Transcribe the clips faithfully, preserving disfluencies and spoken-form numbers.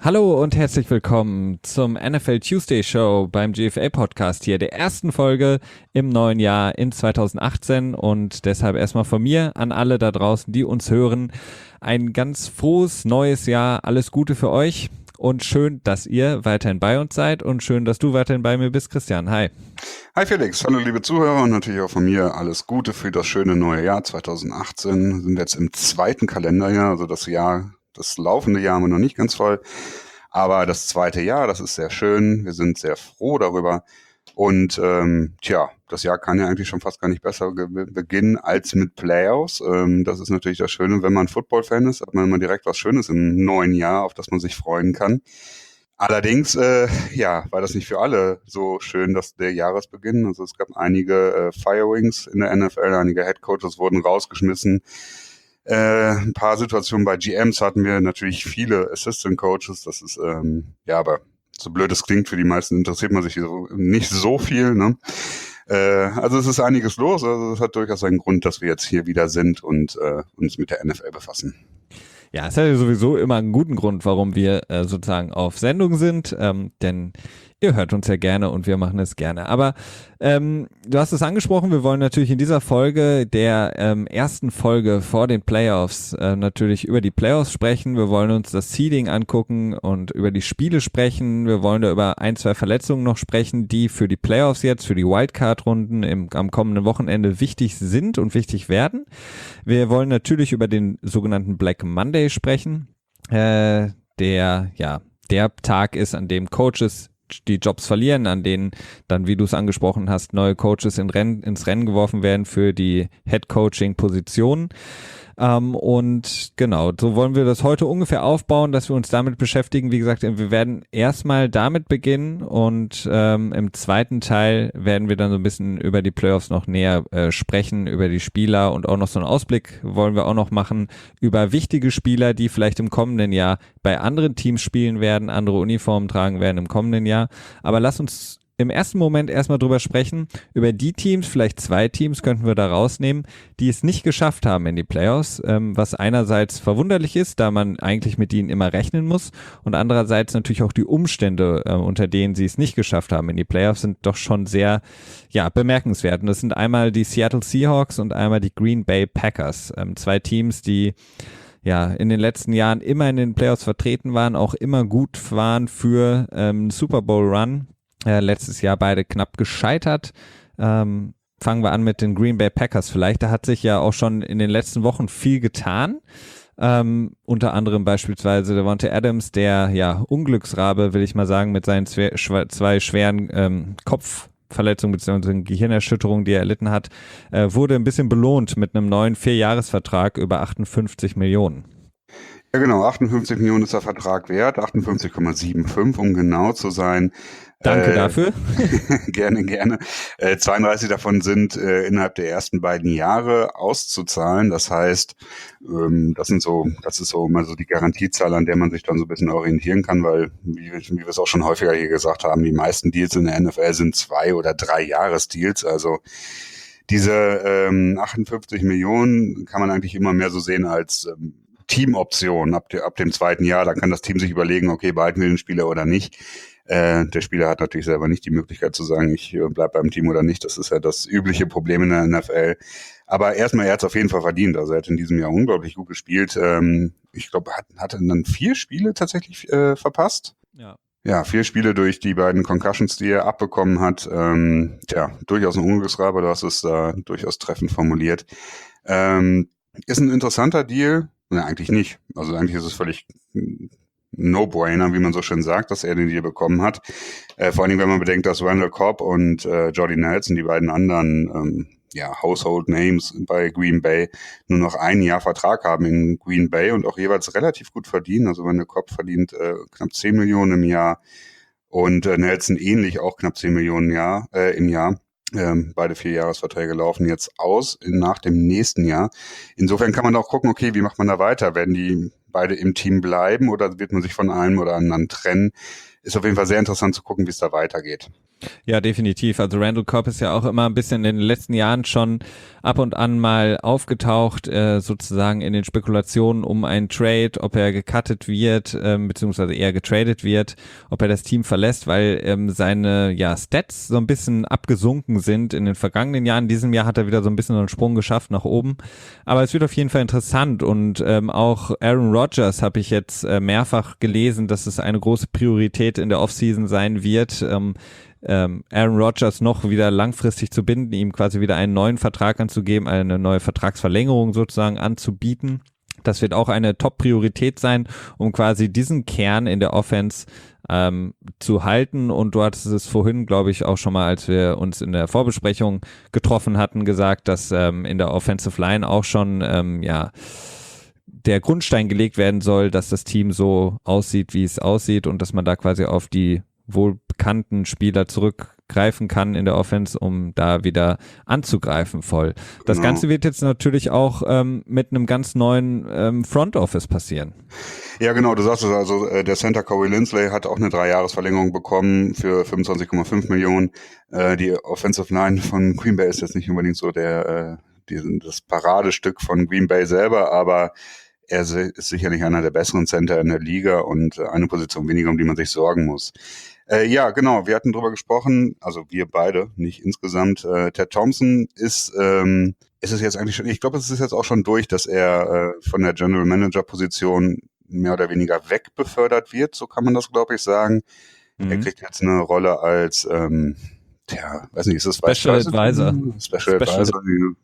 Hallo und herzlich willkommen zum N F L Tuesday Show beim G F A Podcast hier, der ersten Folge im neuen Jahr in zwanzig achtzehn, und deshalb erstmal von mir an alle da draußen, die uns hören, ein ganz frohes neues Jahr, alles Gute für euch und schön, dass ihr weiterhin bei uns seid und schön, dass du weiterhin bei mir bist, Christian. Hi. Hi Felix, hallo liebe Zuhörer und natürlich auch von mir alles Gute für das schöne neue Jahr zwanzig achtzehn. Wir sind jetzt im zweiten Kalenderjahr, also das Jahr Das laufende Jahr haben wir noch nicht ganz voll, aber das zweite Jahr, das ist sehr schön. Wir sind sehr froh darüber. Und ähm, tja, das Jahr kann ja eigentlich schon fast gar nicht besser ge- beginnen als mit Playoffs. Ähm, das ist natürlich das Schöne, wenn man Football-Fan ist, hat man immer direkt was Schönes im neuen Jahr, auf das man sich freuen kann. Allerdings, äh, ja, war das nicht für alle so schön, dass der Jahresbeginn. Also es gab einige äh, Firings in der N F L, einige Headcoaches wurden rausgeschmissen. Äh, ein paar Situationen bei G Ms hatten wir natürlich viele Assistant Coaches. Das ist, ähm, ja, aber so blöd es klingt, für die meisten interessiert man sich so, nicht so viel, ne? Äh, also es ist einiges los. Also es hat durchaus einen Grund, dass wir jetzt hier wieder sind und äh, uns mit der N F L befassen. Ja, es hat ja sowieso immer einen guten Grund, warum wir äh, sozusagen auf Sendung sind, ähm, denn ihr hört uns ja gerne und wir machen es gerne. Aber ähm, du hast es angesprochen, wir wollen natürlich in dieser Folge, der ähm, ersten Folge vor den Playoffs, äh, natürlich über die Playoffs sprechen. Wir wollen uns das Seeding angucken und über die Spiele sprechen. Wir wollen da über ein, zwei Verletzungen noch sprechen, die für die Playoffs jetzt, für die Wildcard-Runden im, am kommenden Wochenende wichtig sind und wichtig werden. Wir wollen natürlich über den sogenannten Black Monday sprechen, äh, der, ja, der Tag ist, an dem Coaches die Jobs verlieren, an denen dann, wie du es angesprochen hast, neue Coaches in Renn, ins Rennen geworfen werden für die Head-Coaching-Positionen. Ähm, und genau, so wollen wir das heute ungefähr aufbauen, dass wir uns damit beschäftigen. Wie gesagt, wir werden erstmal damit beginnen und ähm, im zweiten Teil werden wir dann so ein bisschen über die Playoffs noch näher äh, sprechen, über die Spieler, und auch noch so einen Ausblick wollen wir auch noch machen über wichtige Spieler, die vielleicht im kommenden Jahr bei anderen Teams spielen werden, andere Uniformen tragen werden im kommenden Jahr. Aber lass uns im ersten Moment erstmal drüber sprechen, über die Teams, vielleicht zwei Teams könnten wir da rausnehmen, die es nicht geschafft haben in die Playoffs, ähm, was einerseits verwunderlich ist, da man eigentlich mit ihnen immer rechnen muss, und andererseits natürlich auch die Umstände, äh, unter denen sie es nicht geschafft haben in die Playoffs, sind doch schon sehr, ja, bemerkenswert. Und das sind einmal die Seattle Seahawks und einmal die Green Bay Packers, ähm, zwei Teams, die ja in den letzten Jahren immer in den Playoffs vertreten waren, auch immer gut waren für ähm, Super Bowl Run. Äh, letztes Jahr beide knapp gescheitert. Ähm, fangen wir an mit den Green Bay Packers vielleicht. Da hat sich ja auch schon in den letzten Wochen viel getan. Ähm, unter anderem beispielsweise Davante Adams, der ja Unglücksrabe, will ich mal sagen, mit seinen zwei, zwei schweren ähm, Kopfverletzungen bzw. Gehirnerschütterungen, die er erlitten hat, äh, wurde ein bisschen belohnt mit einem neuen Vierjahresvertrag über achtundfünfzig Millionen. Ja genau, achtundfünfzig Millionen ist der Vertrag wert, achtundfünfzig Komma fünfundsiebzig, um genau zu sein. Danke äh, dafür. Gerne, gerne. Äh, zweiunddreißig davon sind äh, innerhalb der ersten beiden Jahre auszuzahlen. Das heißt, ähm, das sind so, das ist so immer so die Garantiezahl, an der man sich dann so ein bisschen orientieren kann, weil, wie, wie wir es auch schon häufiger hier gesagt haben, die meisten Deals in der N F L sind zwei- oder drei Jahresdeals. Also diese ähm, achtundfünfzig Millionen kann man eigentlich immer mehr so sehen als ähm, Teamoption ab, de, ab dem zweiten Jahr. Da kann das Team sich überlegen, okay, behalten wir den Spieler oder nicht. Äh, der Spieler hat natürlich selber nicht die Möglichkeit zu sagen, ich äh, bleib beim Team oder nicht. Das ist ja das übliche Problem in der N F L. Aber erstmal, er hat es auf jeden Fall verdient. Also er hat in diesem Jahr unglaublich gut gespielt. Ähm, ich glaube, hat, hat er dann vier Spiele tatsächlich äh, verpasst. Ja. Ja, vier Spiele durch die beiden Concussions, die er abbekommen hat. Ähm, tja, durchaus ein Unglücksrabe, du hast es da äh, durchaus treffend formuliert. Ähm, ist ein interessanter Deal. Ne, eigentlich nicht. Also eigentlich ist es völlig No-Brainer, wie man so schön sagt, dass er den Deal bekommen hat. Äh, vor allem, wenn man bedenkt, dass Randall Cobb und äh, Jordy Nelson, die beiden anderen ähm, ja, Household Names bei Green Bay, nur noch ein Jahr Vertrag haben in Green Bay und auch jeweils relativ gut verdienen. Also Randall Cobb verdient äh, knapp zehn Millionen im Jahr und äh, Nelson ähnlich auch knapp zehn Millionen Jahr, äh, im Jahr. Ähm, beide Vierjahresverträge laufen jetzt aus in, nach dem nächsten Jahr. Insofern kann man auch gucken, okay, wie macht man da weiter? Werden die beide im Team bleiben oder wird man sich von einem oder anderen trennen? Ist auf jeden Fall sehr interessant zu gucken, wie es da weitergeht. Ja, definitiv. Also Randall Cobb ist ja auch immer ein bisschen in den letzten Jahren schon ab und an mal aufgetaucht, äh, sozusagen in den Spekulationen um einen Trade, ob er gecuttet wird, ähm, beziehungsweise eher getradet wird, ob er das Team verlässt, weil ähm, seine ja Stats so ein bisschen abgesunken sind in den vergangenen Jahren. In diesem Jahr hat er wieder so ein bisschen einen Sprung geschafft nach oben. Aber es wird auf jeden Fall interessant und ähm, auch Aaron Rodgers habe ich jetzt äh, mehrfach gelesen, dass es eine große Priorität in der Offseason sein wird, ähm, ähm, Aaron Rodgers noch wieder langfristig zu binden, ihm quasi wieder einen neuen Vertrag anzugeben, eine neue Vertragsverlängerung sozusagen anzubieten. Das wird auch eine Top-Priorität sein, um quasi diesen Kern in der Offense ähm, zu halten. Und du hattest es vorhin, glaube ich, auch schon mal, als wir uns in der Vorbesprechung getroffen hatten, gesagt, dass ähm, in der Offensive Line auch schon ähm, ja der Grundstein gelegt werden soll, dass das Team so aussieht, wie es aussieht und dass man da quasi auf die wohl bekannten Spieler zurückgreifen kann in der Offense, um da wieder anzugreifen voll. Das Genau. Ganze wird jetzt natürlich auch ähm, mit einem ganz neuen ähm, Front Office passieren. Ja, genau, du sagst es, also äh, der Center Corey Linsley hat auch eine Dreijahresverlängerung bekommen für fünfundzwanzig Komma fünf Millionen. Äh, die Offensive Line von Green Bay ist jetzt nicht unbedingt so der äh, die, das Paradestück von Green Bay selber, aber er ist sicherlich einer der besseren Center in der Liga und äh, eine Position weniger, um die man sich sorgen muss. Äh, ja, genau, wir hatten drüber gesprochen, also wir beide, nicht insgesamt. Äh, Ted Thompson ist, ähm, ist es jetzt eigentlich schon, ich glaube, es ist jetzt auch schon durch, dass er äh, von der General Manager Position mehr oder weniger wegbefördert wird, so kann man das, glaube ich, sagen. Mhm. Er kriegt jetzt eine Rolle als, ähm, tja, weiß nicht, ist das Special Advisor. Special, Special Advisor.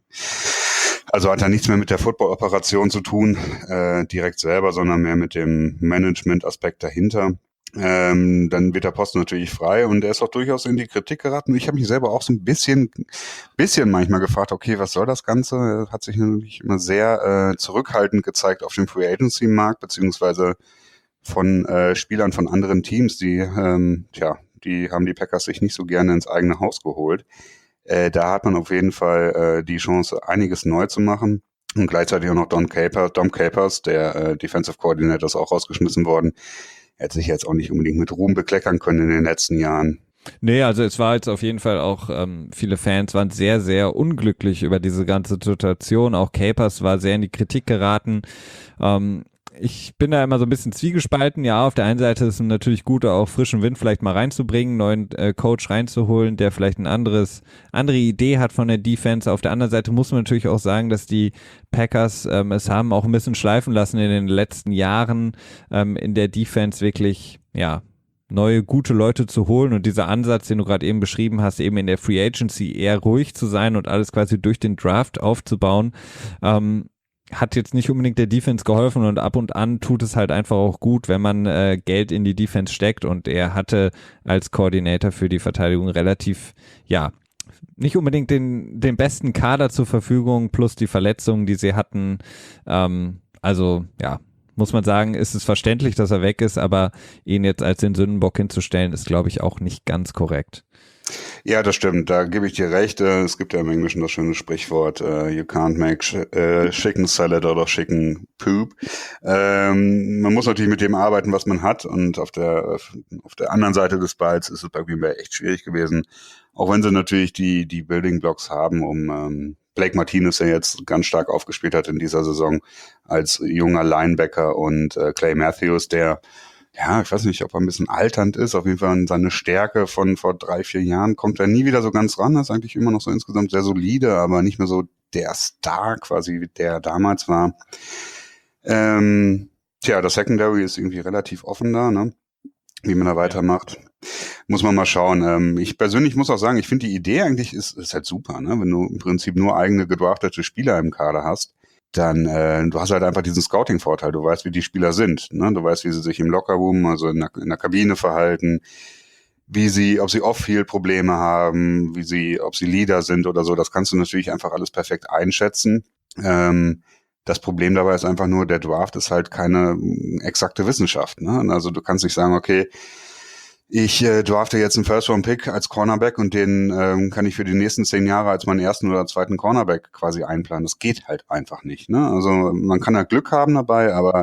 Also hat er nichts mehr mit der Football-Operation zu tun, äh, direkt selber, sondern mehr mit dem Management-Aspekt dahinter. Ähm, dann wird der Posten natürlich frei und er ist auch durchaus in die Kritik geraten. Ich habe mich selber auch so ein bisschen, bisschen manchmal gefragt, okay, was soll das Ganze? Er hat sich natürlich immer sehr äh, zurückhaltend gezeigt auf dem Free Agency Markt, beziehungsweise von äh, Spielern von anderen Teams, die, ähm, tja, die haben die Packers sich nicht so gerne ins eigene Haus geholt. Äh, da hat man auf jeden Fall äh, die Chance, einiges neu zu machen. Und gleichzeitig auch noch Don Capers, Dom Capers, der äh, Defensive Coordinator, ist auch rausgeschmissen worden. Er hat sich jetzt auch nicht unbedingt mit Ruhm bekleckern können in den letzten Jahren. Nee, also es war jetzt auf jeden Fall auch, ähm, viele Fans waren sehr, sehr unglücklich über diese ganze Situation. Auch Capers war sehr in die Kritik geraten. Ähm, ich bin da immer so ein bisschen zwiegespalten. Ja, auf der einen Seite ist es natürlich gut, auch frischen Wind vielleicht mal reinzubringen, neuen äh, Coach reinzuholen, der vielleicht ein anderes, andere Idee hat von der Defense. Auf der anderen Seite muss man natürlich auch sagen, dass die Packers ähm, es haben auch ein bisschen schleifen lassen in den letzten Jahren ähm, in der Defense wirklich, ja, neue, gute Leute zu holen und dieser Ansatz, den du gerade eben beschrieben hast, eben in der Free Agency eher ruhig zu sein und alles quasi durch den Draft aufzubauen, ähm, hat jetzt nicht unbedingt der Defense geholfen und ab und an tut es halt einfach auch gut, wenn man äh, Geld in die Defense steckt und er hatte als Koordinator für die Verteidigung relativ, ja, nicht unbedingt den, den besten Kader zur Verfügung plus die Verletzungen, die sie hatten, ähm, also ja, muss man sagen, ist es verständlich, dass er weg ist, aber ihn jetzt als den Sündenbock hinzustellen, ist, glaube ich, auch nicht ganz korrekt. Ja, das stimmt, da gebe ich dir recht. Es gibt ja im Englischen das schöne Sprichwort, uh, you can't make sh- uh, chicken salad oder chicken poop. Ähm, man muss natürlich mit dem arbeiten, was man hat, und auf der auf der anderen Seite des Balls ist es bei Green Bay echt schwierig gewesen, auch wenn sie natürlich die die Building Blocks haben, um ähm, Blake Martinez, der jetzt ganz stark aufgespielt hat in dieser Saison als junger Linebacker, und äh, Clay Matthews, der, ja, ich weiß nicht, ob er ein bisschen alternd ist, auf jeden Fall an seine Stärke von vor drei, vier Jahren kommt er nie wieder so ganz ran, ist eigentlich immer noch so insgesamt sehr solide, aber nicht mehr so der Star quasi, der damals war. Ähm, tja, das Secondary ist irgendwie relativ offen da, ne? Wie man da weitermacht. Muss man mal schauen. Ähm, ich persönlich muss auch sagen, ich finde die Idee eigentlich ist, ist halt super, ne? Wenn du im Prinzip nur eigene gedraftete Spieler im Kader hast, dann äh, du hast halt einfach diesen Scouting-Vorteil. Du weißt, wie die Spieler sind, ne? Du weißt, wie sie sich im Lockerroom, also in der, in der Kabine verhalten, wie sie, ob sie Off-Field-Probleme haben, wie sie, ob sie Leader sind oder so. Das kannst du natürlich einfach alles perfekt einschätzen. Ähm, Das Problem dabei ist einfach nur, der Draft ist halt keine exakte Wissenschaft, ne? Also du kannst nicht sagen, okay, ich äh, drafte jetzt einen First-Round-Pick als Cornerback und den ähm, kann ich für die nächsten zehn Jahre als meinen ersten oder zweiten Cornerback quasi einplanen. Das geht halt einfach nicht, ne? Also man kann ja Glück haben dabei, aber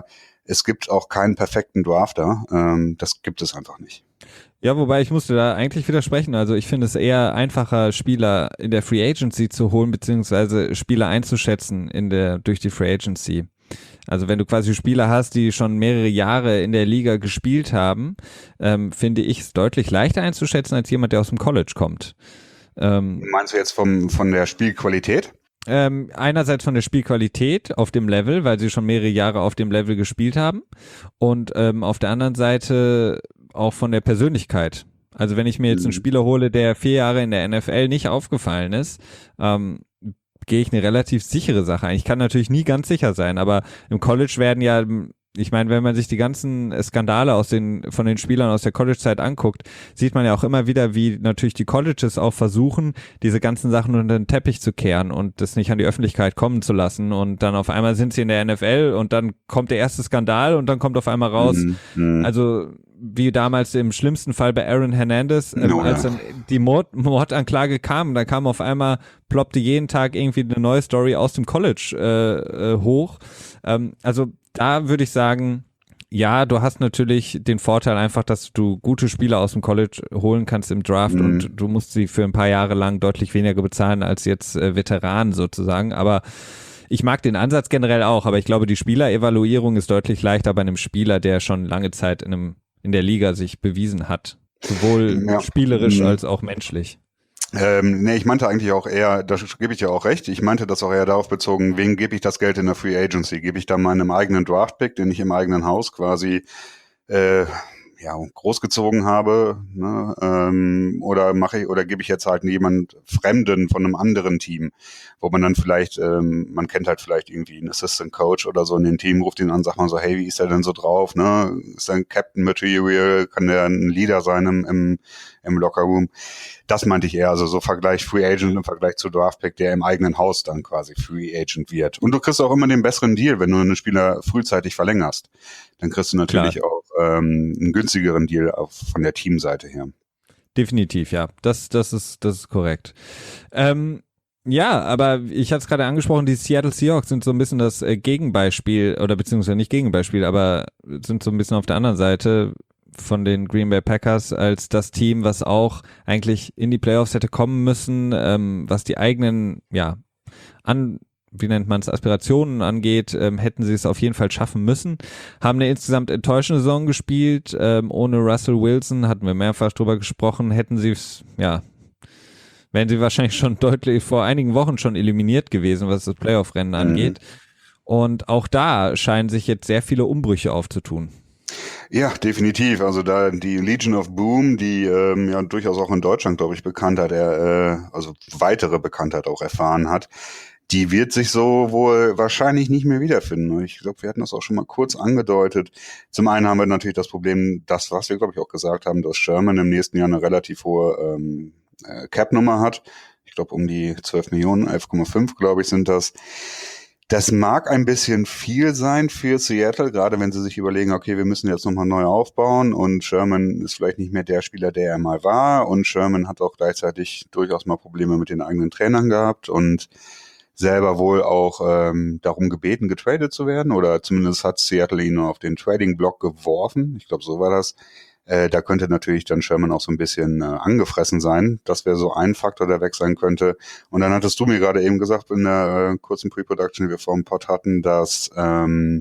es gibt auch keinen perfekten Drafter. Ähm, das gibt es einfach nicht. Ja, wobei ich musste da eigentlich widersprechen. Also ich finde es eher einfacher, Spieler in der Free Agency zu holen, beziehungsweise Spieler einzuschätzen in der durch die Free Agency. Also wenn du quasi Spieler hast, die schon mehrere Jahre in der Liga gespielt haben, ähm, finde ich es deutlich leichter einzuschätzen als jemand, der aus dem College kommt. Ähm, Meinst du jetzt vom, von der Spielqualität? Ähm, einerseits von der Spielqualität auf dem Level, weil sie schon mehrere Jahre auf dem Level gespielt haben, und ähm, auf der anderen Seite auch von der Persönlichkeit. Also wenn ich mir jetzt einen Spieler hole, der vier Jahre in der N F L nicht aufgefallen ist, ähm, gehe ich eine relativ sichere Sache ein. Ich kann natürlich nie ganz sicher sein, aber im College werden ja, ich meine, wenn man sich die ganzen Skandale aus den, von den Spielern aus der College-Zeit anguckt, sieht man ja auch immer wieder, wie natürlich die Colleges auch versuchen, diese ganzen Sachen unter den Teppich zu kehren und das nicht an die Öffentlichkeit kommen zu lassen, und dann auf einmal sind sie in der N F L und dann kommt der erste Skandal und dann kommt auf einmal raus, mhm. also wie damals im schlimmsten Fall bei Aaron Hernandez, ähm, no, als dann die Mord, Mordanklage kam, da kam auf einmal, ploppte jeden Tag irgendwie eine neue Story aus dem College äh, äh, hoch. Ähm, also da würde ich sagen, ja, du hast natürlich den Vorteil einfach, dass du gute Spieler aus dem College holen kannst im Draft, mhm. und du musst sie für ein paar Jahre lang deutlich weniger bezahlen als jetzt äh, Veteranen sozusagen, aber ich mag den Ansatz generell auch, aber ich glaube, die Spielerevaluierung ist deutlich leichter bei einem Spieler, der schon lange Zeit in einem in der Liga sich bewiesen hat, sowohl ja. spielerisch mhm. als auch menschlich. Ähm, nee, ich meinte eigentlich auch eher, da gebe ich ja auch recht, ich meinte das auch eher darauf bezogen, wem gebe ich das Geld in der Free Agency? Gebe ich da meinem eigenen Draft-Pick, den ich im eigenen Haus quasi äh, ja, großgezogen habe, ne? ähm, oder mache ich, oder gebe ich jetzt halt jemand Fremden von einem anderen Team, wo man dann vielleicht, ähm, man kennt halt vielleicht irgendwie einen Assistant Coach oder so in dem Team, ruft ihn an, sagt man so, hey, wie ist der denn so drauf, ne? Ist er ein Captain Material, kann der ein Leader sein im, im, im Lockerroom? Das meinte ich eher, also so Vergleich Free Agent im Vergleich zu Draftpick, der im eigenen Haus dann quasi Free Agent wird. Und du kriegst auch immer den besseren Deal, wenn du einen Spieler frühzeitig verlängerst. Dann kriegst du natürlich Klar. auch ähm, einen günstigeren Deal auf, von der Teamseite her. Definitiv, ja. Das, das ist, das ist korrekt. Ähm, ja, aber ich hatte es gerade angesprochen, die Seattle Seahawks sind so ein bisschen das äh, Gegenbeispiel, oder beziehungsweise nicht Gegenbeispiel, aber sind so ein bisschen auf der anderen Seite von den Green Bay Packers als das Team, was auch eigentlich in die Playoffs hätte kommen müssen, ähm, was die eigenen, ja, an, wie nennt man es, Aspirationen angeht, ähm, hätten sie es auf jeden Fall schaffen müssen. Haben eine insgesamt enttäuschende Saison gespielt, ähm, ohne Russell Wilson, hatten wir mehrfach drüber gesprochen, hätten sie es, ja, wären sie wahrscheinlich schon deutlich vor einigen Wochen schon eliminiert gewesen, was das Playoff-Rennen angeht. Mhm. Und auch da scheinen sich jetzt sehr viele Umbrüche aufzutun. Ja, definitiv. Also da die Legion of Boom, die ähm, ja durchaus auch in Deutschland, glaube ich, Bekanntheit, äh, also weitere Bekanntheit auch erfahren hat, die wird sich so wohl wahrscheinlich nicht mehr wiederfinden. Ich glaube, wir hatten das auch schon mal kurz angedeutet. Zum einen haben wir natürlich das Problem, das, was wir, glaube ich, auch gesagt haben, dass Sherman im nächsten Jahr eine relativ hohe ähm, äh, Cap-Nummer hat. Ich glaube, um die zwölf Millionen, elf Komma fünf, glaube ich, sind das. Das mag ein bisschen viel sein für Seattle, gerade wenn sie sich überlegen, okay, wir müssen jetzt nochmal neu aufbauen und Sherman ist vielleicht nicht mehr der Spieler, der er mal war, und Sherman hat auch gleichzeitig durchaus mal Probleme mit den eigenen Trainern gehabt und selber wohl auch ähm, darum gebeten, getradet zu werden, oder zumindest hat Seattle ihn auf den Trading-Block geworfen. Ich glaube, so war das. Äh, da könnte natürlich dann Sherman auch so ein bisschen äh, angefressen sein. Das wäre so ein Faktor, der weg sein könnte. Und dann hattest du mir gerade eben gesagt, in der äh, kurzen Pre-Production, die wir vor dem Pod hatten, dass ähm,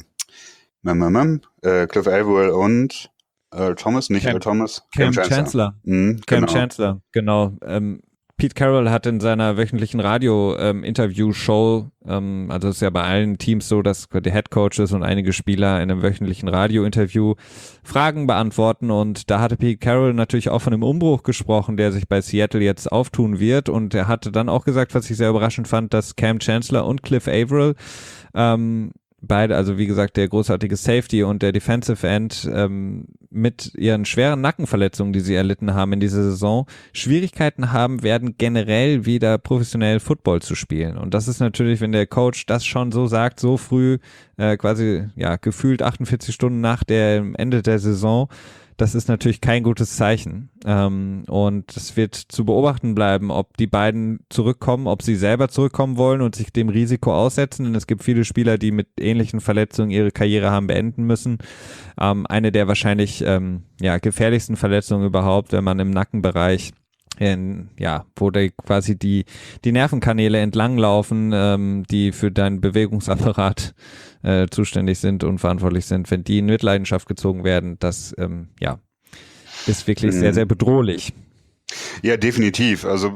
äh, Cliff Averill und Earl Thomas, nicht Cam, Earl Thomas, Cam, Cam Chancellor. Chancellor. Mhm, Cam genau. Chancellor, genau. Ähm, Pete Carroll hat in seiner wöchentlichen Radio-Interview-Show, ähm, also es ist ja bei allen Teams so, dass die Headcoaches und einige Spieler in einem wöchentlichen Radio-Interview Fragen beantworten, und da hatte Pete Carroll natürlich auch von einem Umbruch gesprochen, der sich bei Seattle jetzt auftun wird, und er hatte dann auch gesagt, was ich sehr überraschend fand, dass Cam Chancellor und Cliff Averill ähm, beide, also wie gesagt, der großartige Safety und der Defensive End ähm, mit ihren schweren Nackenverletzungen, die sie erlitten haben in dieser Saison, Schwierigkeiten haben werden, generell wieder professionell Football zu spielen. Und das ist natürlich, wenn der Coach das schon so sagt, so früh, äh, quasi ja gefühlt achtundvierzig Stunden nach dem Ende der Saison, das ist natürlich kein gutes Zeichen. Ähm, und es wird zu beobachten bleiben, ob die beiden zurückkommen, ob sie selber zurückkommen wollen und sich dem Risiko aussetzen. Denn es gibt viele Spieler, die mit ähnlichen Verletzungen ihre Karriere haben beenden müssen. Ähm, eine der wahrscheinlich ähm, ja, gefährlichsten Verletzungen überhaupt, wenn man im Nackenbereich In, ja, wo da quasi die, die Nervenkanäle entlanglaufen, ähm, die für deinen Bewegungsapparat äh, zuständig sind und verantwortlich sind, wenn die in Mitleidenschaft gezogen werden, das ähm, ja, ist wirklich sehr, sehr bedrohlich. Ja, definitiv. Also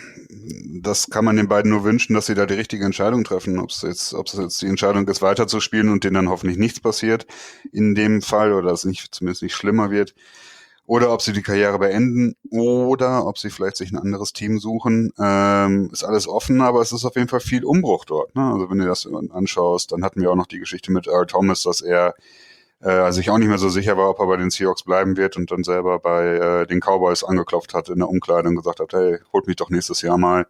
das kann man den beiden nur wünschen, dass sie da die richtige Entscheidung treffen. Ob es jetzt, ob es jetzt die Entscheidung ist, weiterzuspielen und denen dann hoffentlich nichts passiert in dem Fall oder es nicht, zumindest nicht schlimmer wird. Oder ob sie die Karriere beenden oder ob sie vielleicht sich ein anderes Team suchen. Ähm, ist alles offen, aber es ist auf jeden Fall viel Umbruch dort. Ne? Also wenn du das anschaust, dann hatten wir auch noch die Geschichte mit Earl Thomas, dass er äh, sich auch nicht mehr so sicher war, ob er bei den Seahawks bleiben wird und dann selber bei äh, den Cowboys angeklopft hat in der Umkleide und gesagt hat, hey, holt mich doch nächstes Jahr mal.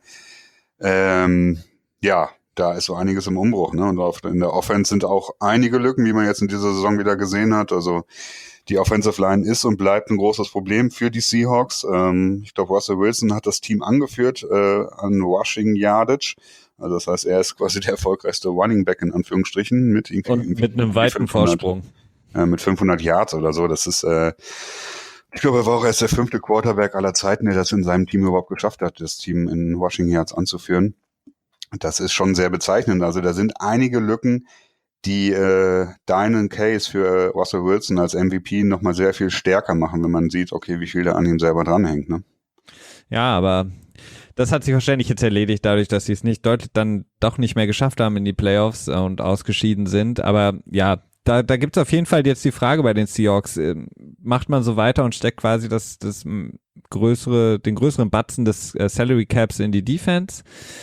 Ähm, ja, da ist so einiges im Umbruch. Ne? Und auf, in der Offense sind auch einige Lücken, wie man jetzt in dieser Saison wieder gesehen hat. Also die Offensive Line ist und bleibt ein großes Problem für die Seahawks. Ähm, ich glaube, Russell Wilson hat das Team angeführt äh, an Rushing Yardage. Also das heißt, er ist quasi der erfolgreichste Running Back in Anführungsstrichen. Mit, irgendwie, und mit einem weiten fünfhundert, Vorsprung. Äh, mit fünfhundert Yards oder so. Das ist, äh, ich glaube, er war auch erst der fünfte Quarterback aller Zeiten, der das in seinem Team überhaupt geschafft hat, das Team in Rushing Yards anzuführen. Das ist schon sehr bezeichnend. Also da sind einige Lücken, die äh, deinen Case für äh, Russell Wilson als M V P nochmal sehr viel stärker machen, wenn man sieht, okay, wie viel da an ihm selber dranhängt. Ne? Ja, aber das hat sich wahrscheinlich jetzt erledigt, dadurch, dass sie es nicht deutlich dann doch nicht mehr geschafft haben in die Playoffs und ausgeschieden sind. Aber ja, da, da gibt es auf jeden Fall jetzt die Frage bei den Seahawks, äh, macht man so weiter und steckt quasi das, das größere, den größeren Batzen des äh, Salary Caps in die Defense?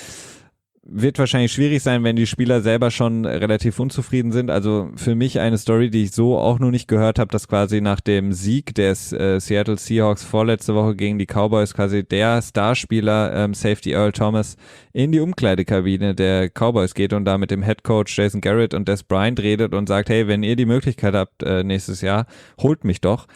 Wird wahrscheinlich schwierig sein, wenn die Spieler selber schon relativ unzufrieden sind. Also für mich eine Story, die ich so auch noch nicht gehört habe, dass quasi nach dem Sieg des äh, Seattle Seahawks vorletzte Woche gegen die Cowboys quasi der Starspieler ähm, Safety Earl Thomas in die Umkleidekabine der Cowboys geht und da mit dem Headcoach Jason Garrett und Des Bryant redet und sagt, hey, wenn ihr die Möglichkeit habt äh, nächstes Jahr, holt mich doch.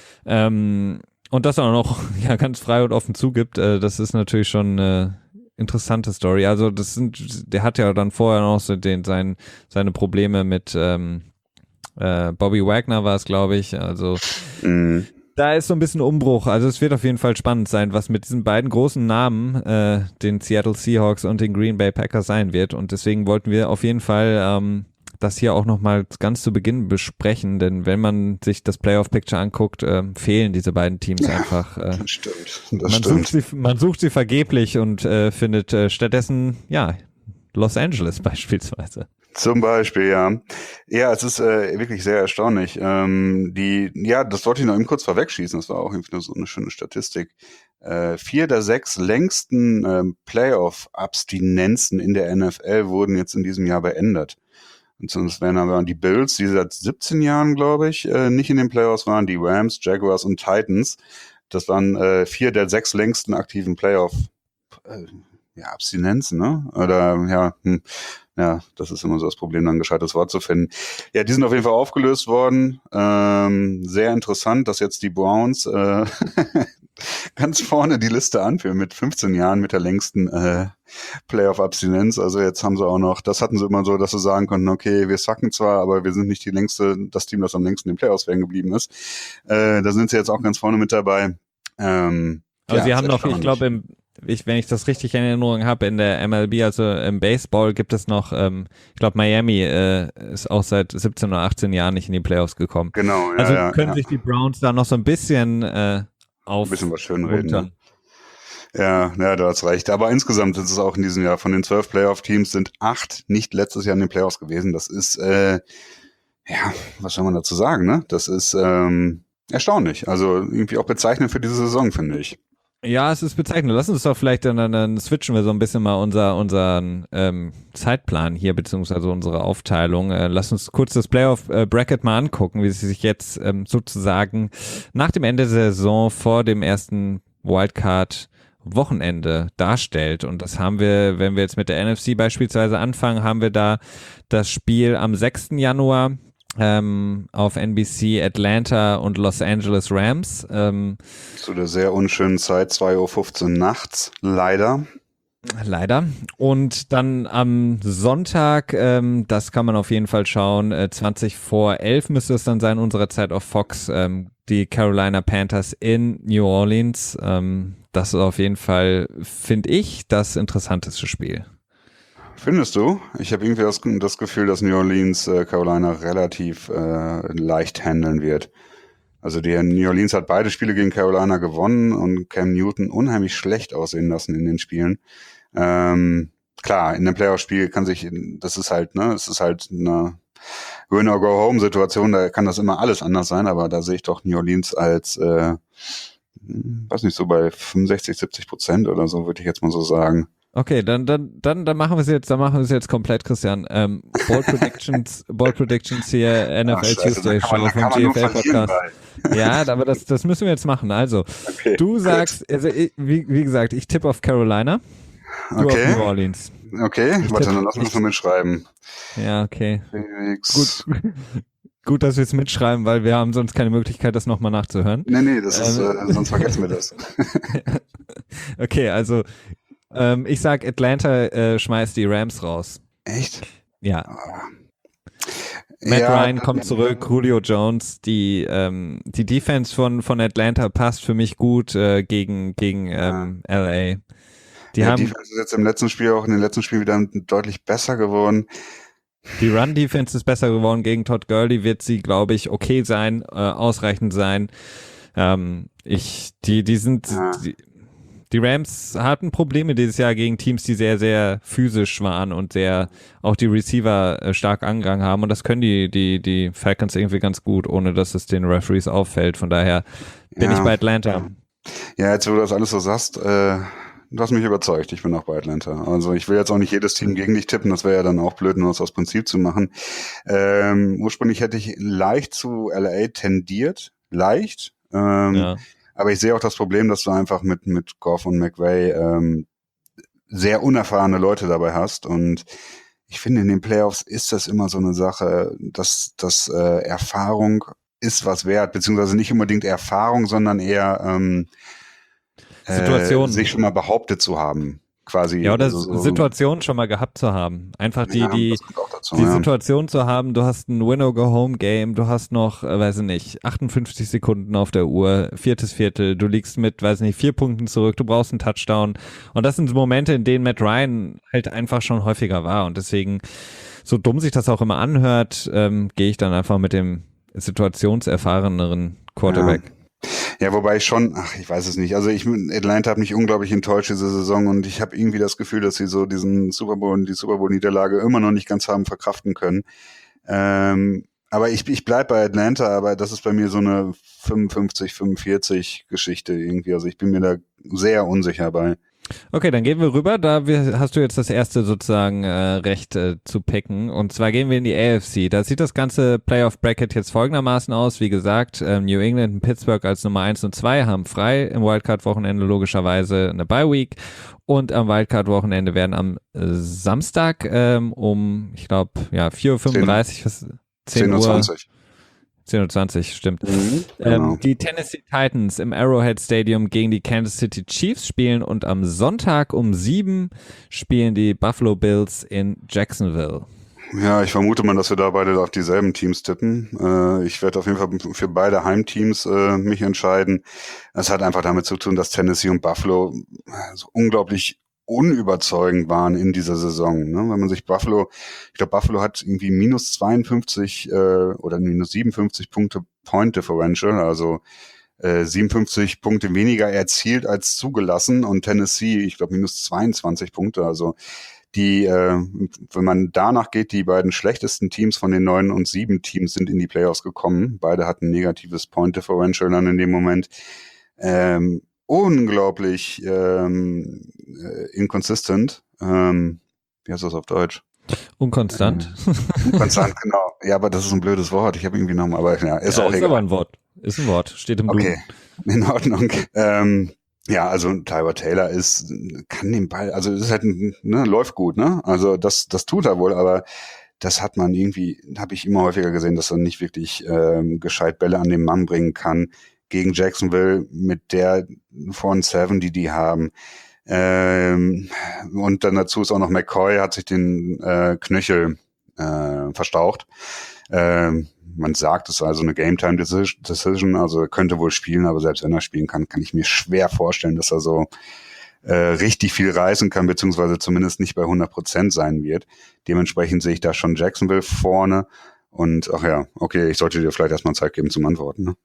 Ähm, und das auch noch ja ganz frei und offen zugibt, äh, das ist natürlich schon äh, interessante Story. Also das sind, der hat ja dann vorher noch so den, sein, seine Probleme mit ähm, äh, Bobby Wagner war es, glaube ich. Also Mhm. da ist so ein bisschen Umbruch. Also es wird auf jeden Fall spannend sein, was mit diesen beiden großen Namen, äh, den Seattle Seahawks und den Green Bay Packers sein wird. Und deswegen wollten wir auf jeden Fall ähm, das hier auch nochmal ganz zu Beginn besprechen, denn wenn man sich das Playoff-Picture anguckt, äh, fehlen diese beiden Teams Ja, einfach. Äh, das stimmt. Das man, stimmt. sucht sie, man sucht sie vergeblich und äh, findet äh, stattdessen, ja, Los Angeles beispielsweise. Zum Beispiel, ja. Ja, es ist äh, wirklich sehr erstaunlich. Ähm, die, ja, das wollte ich noch eben kurz vorwegschießen. Das war auch irgendwie nur so eine schöne Statistik. Äh, vier der sechs längsten ähm, Playoff-Abstinenzen in der N F L wurden jetzt in diesem Jahr beendet. Und sonst wären aber die Bills, die seit siebzehn Jahren, glaube ich, äh, nicht in den Playoffs waren, die Rams, Jaguars und Titans. Das waren äh, vier der sechs längsten aktiven Playoff äh, ja, Abstinenzen, ne? Oder ja, hm, ja, das ist immer so das Problem, dann ein gescheites Wort zu finden. Ja, die sind auf jeden Fall aufgelöst worden. Ähm, sehr interessant, dass jetzt die Browns äh, ganz vorne die Liste anführen mit fünfzehn Jahren mit der längsten äh, Playoff-Abstinenz. Also jetzt haben sie auch noch, das hatten sie immer so, dass sie sagen konnten, okay, wir sacken zwar, aber wir sind nicht die längste, das Team, das am längsten in den Playoffs werden geblieben ist. Äh, da sind sie jetzt auch ganz vorne mit dabei. Ähm, aber ja, sie haben noch, erstaunlich. ich glaube, im ich, wenn ich das richtig in Erinnerung habe, in der M L B, also im Baseball, gibt es noch, ähm, ich glaube, Miami äh, ist auch seit siebzehn oder achtzehn Jahren nicht in die Playoffs gekommen. Genau, ja, also ja, können ja. sich die Browns da noch so ein bisschen äh, auf Ein bisschen was schönreden. runter. Ne? Ja, ja, du hast recht. Aber insgesamt ist es auch in diesem Jahr, von den zwölf Playoff-Teams sind acht nicht letztes Jahr in den Playoffs gewesen. Das ist, äh, ja, was soll man dazu sagen, ne? Das ist ähm, erstaunlich. Also irgendwie auch bezeichnend für diese Saison, finde ich. Ja, es ist bezeichnend. Lass uns doch vielleicht, dann, dann switchen wir so ein bisschen mal unser, unseren ähm, Zeitplan hier, beziehungsweise unsere Aufteilung. Äh, lass uns kurz das Playoff-Bracket mal angucken, wie es sich jetzt ähm, sozusagen nach dem Ende der Saison vor dem ersten Wildcard-Wochenende darstellt. Und das haben wir, wenn wir jetzt mit der N F C beispielsweise anfangen, haben wir da das Spiel am sechsten Januar ähm, auf N B C Atlanta und Los Angeles Rams. Ähm, Zu der sehr unschönen Zeit, zwei Uhr fünfzehn nachts, leider. Leider. Und dann am Sonntag, ähm, das kann man auf jeden Fall schauen, äh, zwanzig vor elf müsste es dann sein, unserer Zeit auf Fox, ähm, die Carolina Panthers in New Orleans. Ähm, das ist auf jeden Fall, finde ich, das interessanteste Spiel. Findest du? Ich habe irgendwie das, das Gefühl, dass New Orleans äh, Carolina relativ äh, leicht handeln wird. Also die New Orleans hat beide Spiele gegen Carolina gewonnen und Cam Newton unheimlich schlecht aussehen lassen in den Spielen. Ähm, klar, in einem Playoff-Spiel kann sich, das ist halt, ne, es ist halt eine Win-or-Go-Home-Situation, da kann das immer alles anders sein, aber da sehe ich doch New Orleans als, äh, weiß nicht, so bei fünfundsechzig, siebzig Prozent oder so, würde ich jetzt mal so sagen. Okay, dann, dann, dann, dann machen wir es jetzt, dann machen wir es jetzt komplett, Christian. Ähm, Ball Predictions, Ball Predictions hier, N F L Ach, scheiße, Tuesday da kann Show man, da vom kann G man F nur L verlieren Podcast. bei. Ja, aber das, das müssen wir jetzt machen. Also, Okay, du gut. sagst, also ich, wie, wie gesagt, ich tippe auf Carolina, du Okay. auf New Orleans. Okay, Ich warte, tipp- dann lass mich ich- mal mitschreiben. Ja, okay. Felix. Gut, gut, dass wir es mitschreiben, weil wir haben sonst keine Möglichkeit, das nochmal nachzuhören. Nee, nee, das ist, Ähm. äh, sonst vergessen wir das. Okay, also ähm, ich sag, Atlanta äh, schmeißt die Rams raus. Echt? Ja. Ah. Matt Ja, Ryan kommt zurück, Julio Jones, die ähm, die Defense von von Atlanta passt für mich gut äh, gegen gegen ähm, L A. Die ja, haben Defense ist jetzt im letzten Spiel, auch in den letzten Spielen wieder deutlich besser geworden. die Run Defense ist besser geworden gegen Todd Gurley, wird sie, glaube ich, okay sein, äh, ausreichend sein. Ähm, ich die die sind Ja. die, die Rams hatten Probleme dieses Jahr gegen Teams, die sehr, sehr physisch waren und sehr auch die Receiver äh, stark angegangen haben. Und das können die, die, die Falcons irgendwie ganz gut, ohne dass es den Referees auffällt. Von daher bin Ja. ich bei Atlanta. Ja, jetzt wo du das alles so sagst, äh, du hast mich überzeugt. Ich bin auch bei Atlanta. Also ich will jetzt auch nicht jedes Team gegen dich tippen. Das wäre ja dann auch blöd, nur das aus Prinzip zu machen. Ähm, ursprünglich hätte ich leicht zu L A tendiert. Leicht. Ähm, Ja. Aber ich sehe auch das Problem, dass du einfach mit, mit Goff und McVay ähm, sehr unerfahrene Leute dabei hast. Und ich finde, in den Playoffs ist das immer so eine Sache, dass, dass äh, Erfahrung ist was wert, beziehungsweise nicht unbedingt Erfahrung, sondern eher ähm, Situationen. Äh, sich schon mal behauptet zu haben. Quasi. Ja, oder also so, Situationen schon mal gehabt zu haben. Einfach die, ja, die, das kommt auch dazu, die ja. Situation zu haben, du hast ein Win-or-Go-Home-Game, du hast noch, äh, weiß ich nicht, achtundfünfzig Sekunden auf der Uhr, viertes Viertel, du liegst mit, weiß ich nicht, vier Punkten zurück, du brauchst einen Touchdown. Und das sind Momente, in denen Matt Ryan halt einfach schon häufiger war. Und deswegen, so dumm sich das auch immer anhört, ähm, gehe ich dann einfach mit dem situationserfahreneren Quarterback. Ja. Ja, wobei ich schon, ach, ich weiß es nicht. Also ich, Atlanta hat mich unglaublich enttäuscht diese Saison und ich habe irgendwie das Gefühl, dass sie so diesen Super Bowl und die Super Bowl Niederlage immer noch nicht ganz haben verkraften können. Ähm, aber ich, ich bleib bei Atlanta, aber das ist bei mir so eine fünfundfünfzig, fünfundvierzig Geschichte irgendwie. Also ich bin mir da sehr unsicher bei. Okay, dann gehen wir rüber. Da wir, hast du jetzt das erste sozusagen äh, Recht äh, zu picken. Und zwar gehen wir in die A F C. Da sieht das ganze Playoff-Bracket jetzt folgendermaßen aus. Wie gesagt, äh, New England und Pittsburgh als Nummer eins und zwei haben frei im Wildcard-Wochenende logischerweise eine Bye-Week. Und am Wildcard-Wochenende werden am äh, Samstag ähm, um, ich glaube, ja, vier Uhr fünfunddreißig, zehn, zehn Uhr zwanzig. zehn Uhr zwanzig, stimmt. Mhm, ähm, genau. die Tennessee Titans im Arrowhead Stadium gegen die Kansas City Chiefs spielen und am Sonntag um sieben spielen die Buffalo Bills in Jacksonville. Ja, ich vermute mal, dass wir da beide auf dieselben Teams tippen. Äh, ich werde auf jeden Fall für beide Heimteams äh, mich entscheiden. Das hat einfach damit zu tun, dass Tennessee und Buffalo äh, so unglaublich unüberzeugend waren in dieser Saison. Ne? Wenn man sich Buffalo, ich glaube, Buffalo hat irgendwie minus zweiundfünfzig äh, oder minus siebenundfünfzig Punkte Point Differential, also äh, siebenundfünfzig Punkte weniger erzielt als zugelassen und Tennessee, ich glaube, minus zweiundzwanzig Punkte. Also die, äh, wenn man danach geht, die beiden schlechtesten Teams von den neun und sieben Teams sind in die Playoffs gekommen. Beide hatten negatives Point Differential dann in dem Moment. Ähm, unglaublich ähm, äh, inconsistent. Ähm, wie heißt das auf Deutsch? Unkonstant. Äh, unkonstant, genau. Ja, aber das ist ein blödes Wort. Ich habe irgendwie nochmal, aber ja, ist ja, auch ist egal. aber ein Wort. Ist ein Wort. Steht im Duden. Okay, in Ordnung. Ähm, ja, also Tyler Taylor ist, kann den Ball, also es ist halt, ne, läuft gut, ne? Also das, das tut er wohl, aber das hat man irgendwie, habe ich immer häufiger gesehen, dass er nicht wirklich ähm, gescheit Bälle an den Mann bringen kann. Gegen Jacksonville mit der Front Seven, die die haben. Ähm, und dann dazu ist auch noch McCoy, hat sich den äh, Knöchel äh, verstaucht. Ähm, man sagt, es ist also eine Game-Time-Decision, also er könnte wohl spielen, aber selbst wenn er spielen kann, kann ich mir schwer vorstellen, dass er so äh, richtig viel reißen kann, beziehungsweise zumindest nicht bei hundert Prozent sein wird. Dementsprechend sehe ich da schon Jacksonville vorne. Und ach ja, okay, ich sollte dir vielleicht erstmal Zeit geben zum Antworten, ne?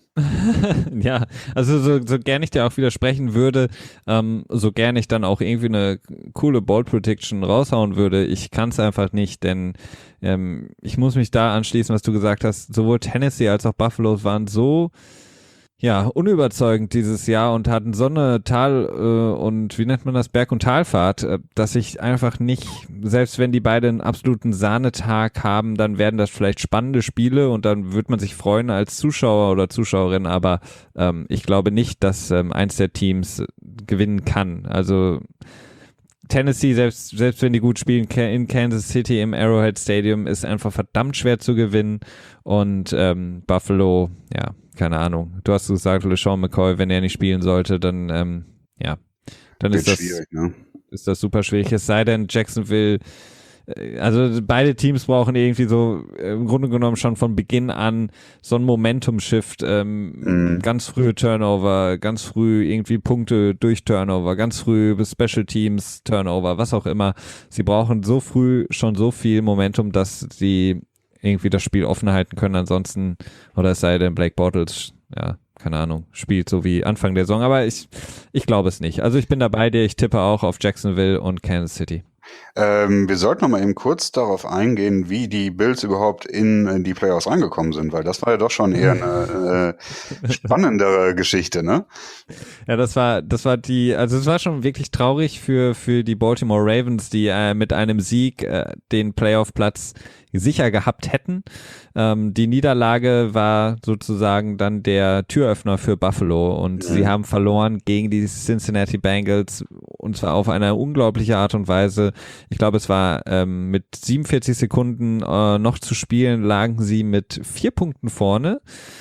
Ja, also so, so gern ich dir auch widersprechen würde, ähm, so gern ich dann auch irgendwie eine coole Ball Prediction raushauen würde, ich kann es einfach nicht, denn ähm, ich muss mich da anschließen, was du gesagt hast, sowohl Tennessee als auch Buffalo waren so ja, unüberzeugend dieses Jahr und hatten so eine Tal- äh, und wie nennt man das, Berg- und Talfahrt, äh, dass ich einfach nicht, selbst wenn die beide einen absoluten Sahnetag haben, dann werden das vielleicht spannende Spiele und dann wird man sich freuen als Zuschauer oder Zuschauerin, aber ähm, ich glaube nicht, dass ähm, eins der Teams gewinnen kann. Also Tennessee, selbst, selbst wenn die gut spielen, in Kansas City im Arrowhead Stadium, ist einfach verdammt schwer zu gewinnen und ähm, Buffalo, ja, keine Ahnung. Du hast gesagt, LeSean McCoy, wenn er nicht spielen sollte, dann, ähm, ja, dann ist das, ne? ist das super schwierig. Es sei denn, Jacksonville, äh, also beide Teams brauchen irgendwie so äh, im Grunde genommen schon von Beginn an so einen Momentum-Shift, ähm, mm. ganz frühe Turnover, ganz früh irgendwie Punkte durch Turnover, ganz früh bis Special Teams Turnover, was auch immer. Sie brauchen so früh schon so viel Momentum, dass sie irgendwie das Spiel offen halten können, ansonsten, oder es sei denn, Blake Bortles, ja, keine Ahnung, spielt so wie Anfang der Saison, aber ich, ich glaube es nicht. Also ich bin dabei dir, ich tippe auch auf Jacksonville und Kansas City. Ähm, wir sollten noch mal eben kurz darauf eingehen, wie die Bills überhaupt in, in die Playoffs reingekommen sind, weil das war ja doch schon eher eine äh, spannendere Geschichte, ne? Ja, das war, das war die, also es war schon wirklich traurig für für die Baltimore Ravens, die äh, mit einem Sieg äh, den Playoff-Platz sicher gehabt hätten. Ähm, die Niederlage war sozusagen dann der Türöffner für Buffalo und mhm. sie haben verloren gegen die Cincinnati Bengals und zwar auf eine unglaubliche Art und Weise. Ich glaube, es war ähm, mit siebenundvierzig Sekunden äh, noch zu spielen, lagen sie mit vier Punkten vorne.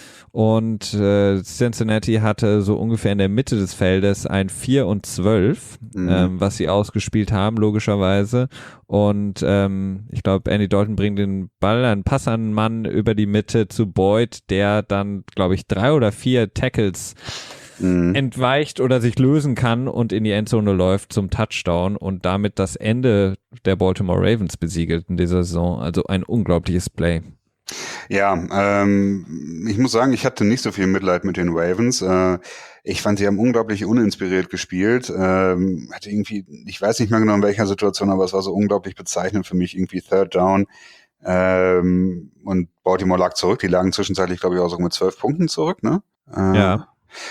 Und äh, Cincinnati hatte so ungefähr in der Mitte des Feldes ein vier und zwölf, mhm. ähm, was sie ausgespielt haben, logischerweise. Und ähm, ich glaube, Andy Dalton bringt den Ball, einen Pass an einen Mann über die Mitte zu Boyd, der dann, glaube ich, drei oder vier Tackles mhm. entweicht oder sich lösen kann und in die Endzone läuft zum Touchdown und damit das Ende der Baltimore Ravens besiegelt in dieser Saison. Also ein unglaubliches Play. Ja, ähm, ich muss sagen, ich hatte nicht so viel Mitleid mit den Ravens. Äh, ich fand, sie haben unglaublich uninspiriert gespielt. Ähm, hatte irgendwie, ich weiß nicht mehr genau in welcher Situation, aber es war so unglaublich bezeichnend für mich, irgendwie Third Down. Ähm, und Baltimore lag zurück. Die lagen zwischenzeitlich, glaube ich, auch so mit zwölf Punkten zurück, ne? Äh, ja.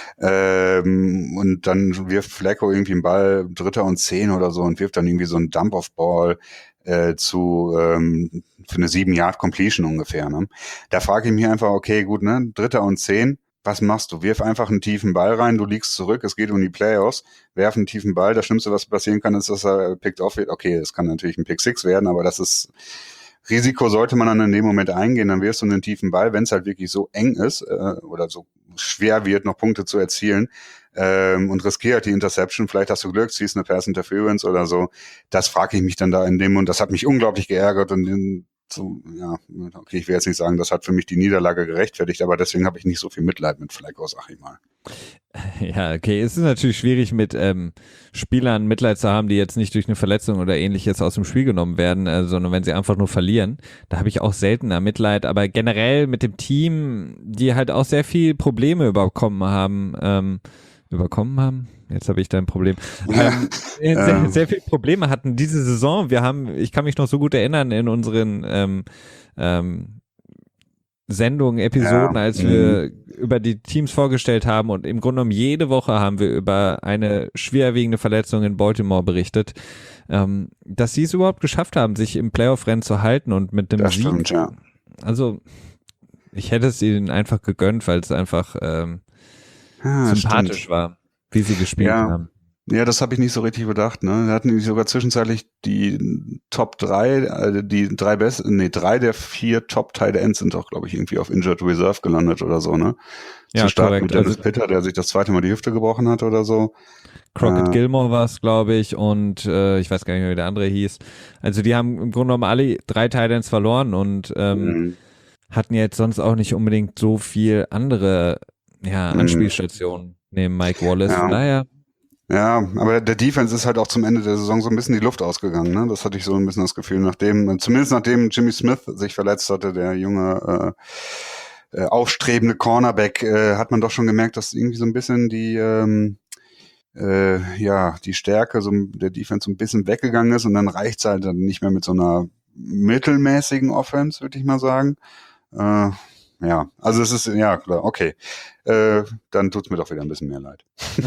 Ähm, und dann wirft Flacco irgendwie einen Ball, Dritter und Zehn oder so, und wirft dann irgendwie so einen Dump-Off-Ball äh, zu ähm, für eine sieben-Yard-Completion ungefähr. Ne? Da frage ich mich einfach, okay, gut, ne, Dritter und Zehn, was machst du? Wirf einfach einen tiefen Ball rein, du liegst zurück, es geht um die Playoffs, werf einen tiefen Ball, das Schlimmste, was passieren kann, ist, dass er picked off wird. Okay, es kann natürlich ein Pick Six werden, aber das ist Risiko sollte man dann in dem Moment eingehen, dann wirfst du einen tiefen Ball, wenn es halt wirklich so eng ist äh, oder so schwer wird, noch Punkte zu erzielen ähm, und riskiert die Interception, vielleicht hast du Glück, ziehst eine Pass Interference oder so, das frage ich mich dann da in dem und das hat mich unglaublich geärgert und in, so, ja, okay, ich will jetzt nicht sagen, das hat für mich die Niederlage gerechtfertigt, aber deswegen habe ich nicht so viel Mitleid mit Flacco, sag ich mal. Ja, okay, es ist natürlich schwierig mit ähm, Spielern Mitleid zu haben, die jetzt nicht durch eine Verletzung oder ähnliches aus dem Spiel genommen werden, äh, sondern wenn sie einfach nur verlieren. Da habe ich auch seltener Mitleid, aber generell mit dem Team, die halt auch sehr viel Probleme überkommen haben, ähm, überkommen haben? Jetzt habe ich da ein Problem. Ähm, sehr, sehr viele Probleme hatten diese Saison. Wir haben, ich kann mich noch so gut erinnern in unseren ähm, ähm, Sendungen, Episoden, ja, als wir mh. über die Teams vorgestellt haben und im Grunde genommen jede Woche haben wir über eine schwerwiegende Verletzung in Baltimore berichtet, ähm, dass sie es überhaupt geschafft haben, sich im Playoff-Rennen zu halten und mit dem das Sieg. Stimmt, ja. Also ich hätte es ihnen einfach gegönnt, weil es einfach ähm, ah, sympathisch stimmt. war, wie sie gespielt ja. haben. Ja, das habe ich nicht so richtig bedacht, ne? Wir hatten sogar zwischenzeitlich die Top drei, also die drei besten, nee, drei der vier Top Tight Ends sind doch, glaube ich, irgendwie auf Injured Reserve gelandet oder so, ne? Zu Ja, starten korrekt. mit Dennis Also Pitter, der sich das zweite Mal die Hüfte gebrochen hat oder so. Crockett Äh, Gilmore war es, glaube ich, und äh, ich weiß gar nicht mehr, wie der andere hieß. Also die haben im Grunde genommen alle drei Titans verloren und ähm, mh, hatten jetzt sonst auch nicht unbedingt so viel andere ja, mh, Anspielstationen neben Mike Wallace. Von ja. daher, Ja, aber der Defense ist halt auch zum Ende der Saison so ein bisschen die Luft ausgegangen, ne? Das hatte ich so ein bisschen das Gefühl, nachdem, zumindest nachdem Jimmy Smith sich verletzt hatte, der junge äh, äh, aufstrebende Cornerback, äh, hat man doch schon gemerkt, dass irgendwie so ein bisschen die ähm, äh, ja, die Stärke so der Defense so ein bisschen weggegangen ist und dann reicht's halt dann nicht mehr mit so einer mittelmäßigen Offense, würde ich mal sagen. Äh, ja, also es ist, ja klar, okay. Äh, dann tut's mir doch wieder ein bisschen mehr leid.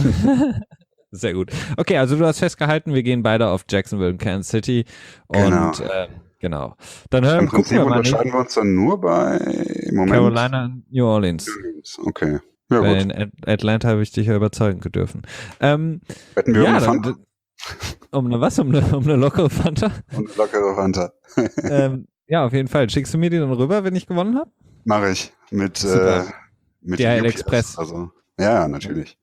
sehr gut. Okay, also du hast festgehalten, wir gehen beide auf Jacksonville und Kansas City Genau. und ähm, genau. Dann hören, Im gucken Prinzip wir mal unterscheiden nicht. wir uns dann nur bei, im Moment, Carolina, New Orleans. okay. Ja Bei gut, in At- Atlanta habe ich dich ja überzeugen dürfen. Ähm, wetten wir um ja, eine dann, Fanta d- um eine was? Um eine, um eine lockere Fanta? und eine lockere Fanta. ähm, ja, auf jeden Fall. Schickst du mir die dann rüber, wenn ich gewonnen habe? Mache ich mit, äh, Super. mit D H L U P S. Express. Also, ja, natürlich.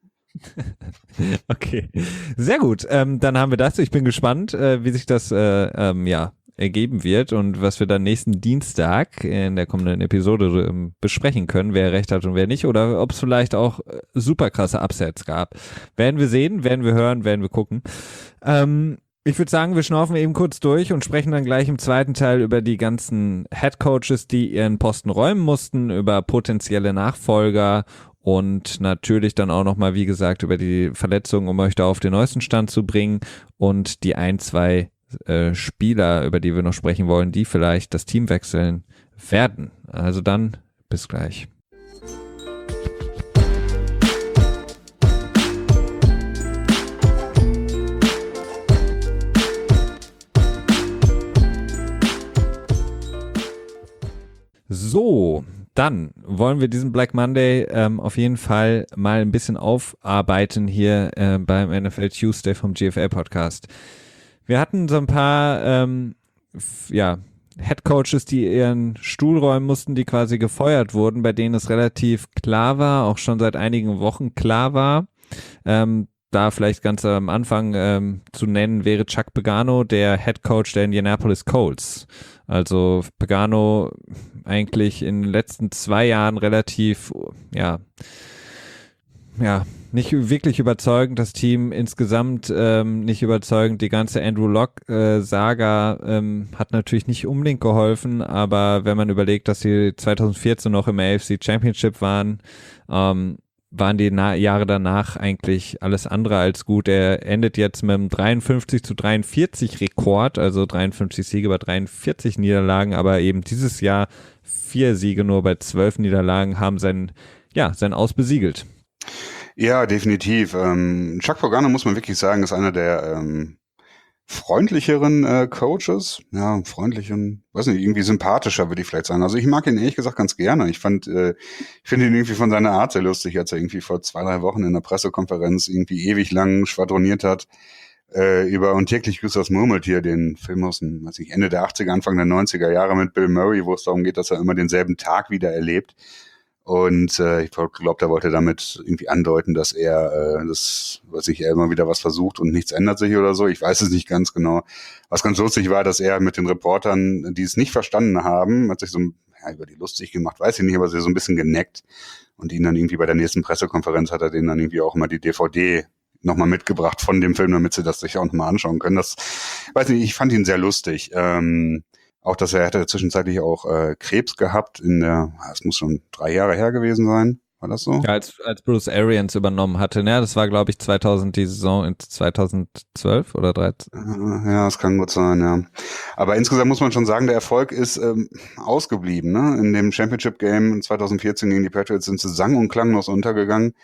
Okay, sehr gut. Ähm, dann haben wir das. Ich bin gespannt, äh, wie sich das äh, ähm, ja ergeben wird und was wir dann nächsten Dienstag in der kommenden Episode ähm, besprechen können, wer recht hat und wer nicht, oder ob es vielleicht auch äh, super krasse Upsets gab. Werden wir sehen, werden wir hören, werden wir gucken. Ähm, ich würde sagen, wir schnaufen eben kurz durch und sprechen dann gleich im zweiten Teil über die ganzen Head Coaches, die ihren Posten räumen mussten, über potenzielle Nachfolger und natürlich dann auch nochmal, wie gesagt, über die Verletzungen, um euch da auf den neuesten Stand zu bringen und die ein, zwei äh, Spieler, über die wir noch sprechen wollen, die vielleicht das Team wechseln werden. Also dann, bis gleich. So, dann wollen wir diesen Black Monday ähm, auf jeden Fall mal ein bisschen aufarbeiten hier äh, beim N F L Tuesday vom G F L Podcast. Wir hatten so ein paar ähm, f- ja, Head Coaches, die ihren Stuhl räumen mussten, die quasi gefeuert wurden, bei denen es relativ klar war, auch schon seit einigen Wochen klar war. Ähm, da vielleicht ganz am Anfang ähm, zu nennen wäre Chuck Pagano, der Head Coach der Indianapolis Colts. Also Pagano eigentlich in den letzten zwei Jahren relativ, ja, ja, nicht wirklich überzeugend, das Team insgesamt ähm, nicht überzeugend. Die ganze Andrew Luck-Saga äh, ähm, hat natürlich nicht unbedingt geholfen, aber wenn man überlegt, dass sie zwanzig vierzehn noch im A F C Championship waren, ähm, waren die Na- Jahre danach eigentlich alles andere als gut. Er endet jetzt mit einem dreiundfünfzig zu dreiundvierzig Rekord, also dreiundfünfzig Siege bei dreiundvierzig Niederlagen, aber eben dieses Jahr vier Siege nur bei zwölf Niederlagen haben sein, ja, sein Aus besiegelt. Ja, definitiv. Ähm, Chuck Pagano, muss man wirklich sagen, ist einer der ähm, freundlicheren äh, Coaches. Ja, freundlich und, weiß nicht, irgendwie sympathischer, würde ich vielleicht sagen. Also ich mag ihn ehrlich gesagt ganz gerne. Ich fand, äh, ich finde ihn irgendwie von seiner Art sehr lustig, als er irgendwie vor zwei, drei Wochen in der Pressekonferenz irgendwie ewig lang schwadroniert hat äh, über Und täglich grüßt das Murmeltier, den Film aus dem, weiß ich, Ende der achtziger, Anfang der neunziger Jahre mit Bill Murray, wo es darum geht, dass er immer denselben Tag wieder erlebt. Und äh, ich glaube, er wollte damit irgendwie andeuten, dass er äh, das, was ich, er immer wieder was versucht und nichts ändert sich oder so. Ich weiß es nicht ganz genau. Was ganz lustig war, dass er mit den Reportern, die es nicht verstanden haben, hat sich so ja, über die lustig gemacht, weiß ich nicht, aber sie so ein bisschen geneckt. Und ihn dann irgendwie bei der nächsten Pressekonferenz hat er denen dann irgendwie auch immer die D V D nochmal mitgebracht von dem Film, damit sie das sich auch nochmal anschauen können. Das, weiß nicht, ich fand ihn sehr lustig. Ähm, Auch, dass er hatte zwischenzeitlich auch äh, Krebs gehabt in der, es muss schon drei Jahre her gewesen sein. War das so? Ja, als, als Bruce Arians übernommen hatte, ne? Das war, glaube ich, zweitausend, die Saison in zweitausendzwölf oder dreizehn. Ja, das kann gut sein, ja. Aber insgesamt muss man schon sagen, der Erfolg ist ähm, ausgeblieben. Ne? In dem Championship-Game zwanzig vierzehn gegen die Patriots sind sie sang- und klanglos untergegangen.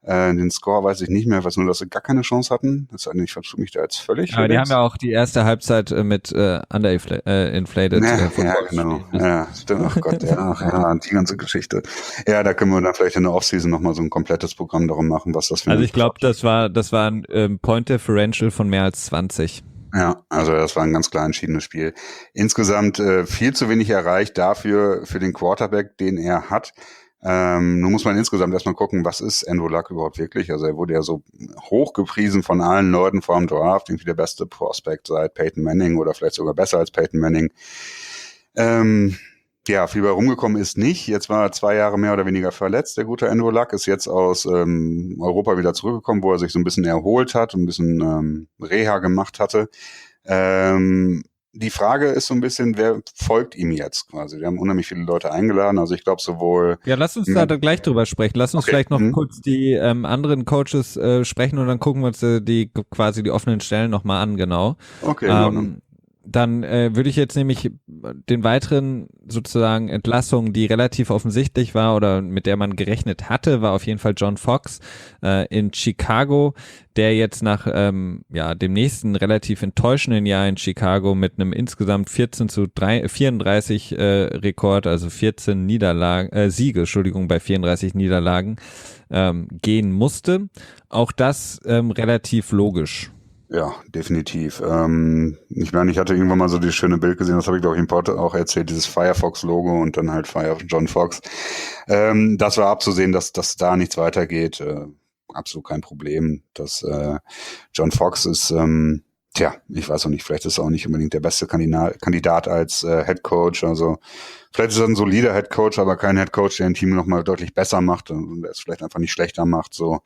Äh, den Score weiß ich nicht mehr, weiß nur, dass sie gar keine Chance hatten. Das heißt, ich vertue mich da jetzt völlig. Aber die haben ja auch die erste Halbzeit äh, mit äh, underinflated äh, ja, äh, ja, genau. Ja, stimmt. Ach Gott, ja, ach, ja, die ganze Geschichte. Ja, da können wir dann vielleicht in der Offseason nochmal so ein komplettes Programm darum machen, was das für Also ich glaube, das war das war ein ähm, Point Differential von mehr als zwanzig. Ja, also das war ein ganz klar entschiedenes Spiel. Insgesamt äh, viel zu wenig erreicht dafür, für den Quarterback, den er hat. Ähm, nun muss man insgesamt erstmal gucken, was ist Andrew Luck überhaupt wirklich? Also er wurde ja so hoch gepriesen von allen Leuten vor dem Draft, irgendwie der beste Prospect seit Peyton Manning oder vielleicht sogar besser als Peyton Manning. Ähm, ja, viel bei rumgekommen ist nicht. Jetzt war er zwei Jahre mehr oder weniger verletzt. Der gute Andrew Luck ist jetzt aus ähm, Europa wieder zurückgekommen, wo er sich so ein bisschen erholt hat, ein bisschen ähm, Reha gemacht hatte. Ähm, Die Frage ist so ein bisschen, wer folgt ihm jetzt quasi? Wir haben unheimlich viele Leute eingeladen, also ich glaube sowohl... Ja, lass uns da gleich drüber sprechen. Lass uns Okay. vielleicht noch Mhm. kurz die ähm, anderen Coaches äh, sprechen und dann gucken wir uns äh, die quasi die offenen Stellen nochmal an, genau. Okay, in Ordnung. Ähm, dann äh, würde ich jetzt nämlich den weiteren sozusagen Entlassungen, die relativ offensichtlich war oder mit der man gerechnet hatte, war auf jeden Fall John Fox äh, in Chicago, der jetzt nach ähm, ja dem nächsten relativ enttäuschenden Jahr in Chicago mit einem insgesamt vierzehn zu vierunddreißig äh, Rekord, also vierzehn Niederlagen, äh, Siege, Entschuldigung, bei vierunddreißig Niederlagen ähm, gehen musste. Auch das ähm, relativ logisch. Ja, definitiv. Ähm, ich meine, ich hatte irgendwann mal so dieses schöne Bild gesehen, das habe ich glaube ich im Pod auch erzählt, dieses Firefox-Logo und dann halt Fire John Fox. Ähm, das war abzusehen, dass, dass da nichts weitergeht. Äh, absolut kein Problem. Das äh, John Fox ist, ähm, tja, ich weiß auch nicht, vielleicht ist er auch nicht unbedingt der beste Kandidat, Kandidat als äh, Head Coach. Also vielleicht ist er ein solider Head Coach, aber kein Head Coach, der ein Team nochmal deutlich besser macht und es vielleicht einfach nicht schlechter macht. So.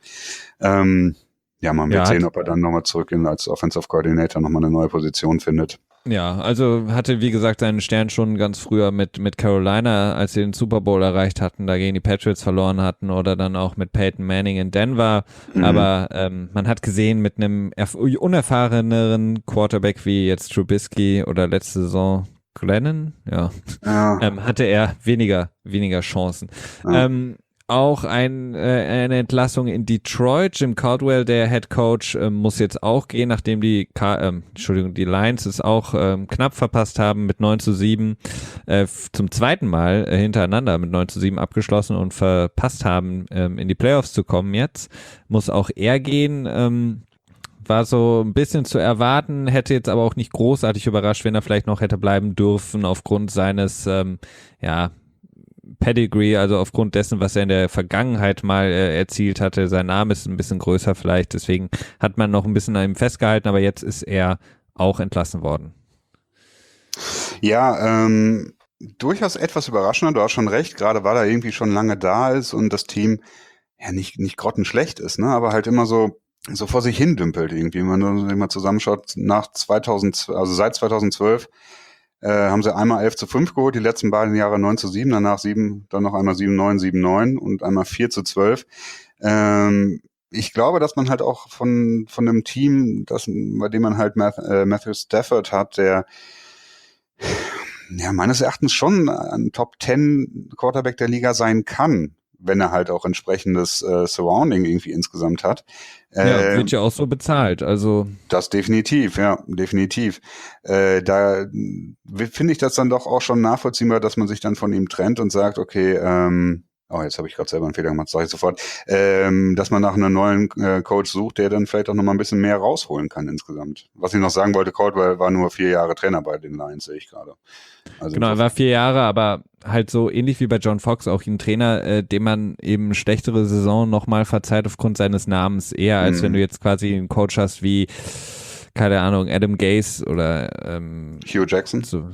Ähm, Ja, man wird Ja, sehen, hat- ob er dann nochmal zurückgehen als Offensive Coordinator nochmal eine neue Position findet. Ja, also hatte wie gesagt seinen Stern schon ganz früher mit mit Carolina, als sie den Super Bowl erreicht hatten, da gegen die Patriots verloren hatten oder dann auch mit Peyton Manning in Denver. Mhm. Aber ähm, man hat gesehen, mit einem erf- unerfahreneren Quarterback wie jetzt Trubisky oder letzte Saison Glennon, ja, Ja, ähm, hatte er weniger weniger Chancen. Ja. Ähm, auch ein, äh, eine Entlassung in Detroit. Jim Caldwell, der Head Coach, äh, muss jetzt auch gehen, nachdem die, Ka- ähm, Entschuldigung, die Lions es auch ähm, knapp verpasst haben mit neun zu sieben, äh, f- zum zweiten Mal äh, hintereinander mit neun zu sieben abgeschlossen und verpasst haben, ähm, in die Playoffs zu kommen jetzt. Muss auch er gehen. Ähm, war so ein bisschen zu erwarten, hätte jetzt aber auch nicht großartig überrascht, wenn er vielleicht noch hätte bleiben dürfen aufgrund seines, ähm, ja, Pedigree, also aufgrund dessen, was er in der Vergangenheit mal äh, erzielt hatte. Sein Name ist ein bisschen größer vielleicht, deswegen hat man noch ein bisschen an ihm festgehalten, aber jetzt ist er auch entlassen worden. Ja, ähm, durchaus etwas überraschender, du hast schon recht, gerade weil er irgendwie schon lange da ist und das Team ja nicht, nicht grottenschlecht ist, ne, aber halt immer so, so vor sich hin dümpelt irgendwie. Wenn man sich mal zusammenschaut, nach zweitausend, also seit zweitausendzwölf äh, haben sie einmal elf zu fünf geholt, die letzten beiden Jahre neun zu sieben, danach sieben, dann noch einmal sieben neun, sieben neun und einmal vier zu zwölf. Ähm, ich glaube, dass man halt auch von, von einem Team, das, bei dem man halt Math, äh, Matthew Stafford hat, der ja meines Erachtens schon ein Top Ten Quarterback der Liga sein kann, wenn er halt auch entsprechendes äh, Surrounding irgendwie insgesamt hat. Ja, Äh, wird ja auch so bezahlt, also Das definitiv, ja, definitiv. Äh, da w- finde ich das dann doch auch schon nachvollziehbar, dass man sich dann von ihm trennt und sagt, okay, ähm, oh, jetzt habe ich gerade selber einen Fehler gemacht, sage ich sofort, ähm, dass man nach einem neuen äh, Coach sucht, der dann vielleicht auch noch mal ein bisschen mehr rausholen kann insgesamt. Was ich noch sagen wollte, Caldwell war nur vier Jahre Trainer bei den Lions, sehe ich gerade. Also genau, er war vier Jahre, aber halt so ähnlich wie bei John Fox auch ein Trainer, äh, dem man eben schlechtere Saison nochmal verzeiht aufgrund seines Namens, eher als Mhm. wenn du jetzt quasi einen Coach hast wie, keine Ahnung, Adam Gase oder ähm, Hugh Jackson. so.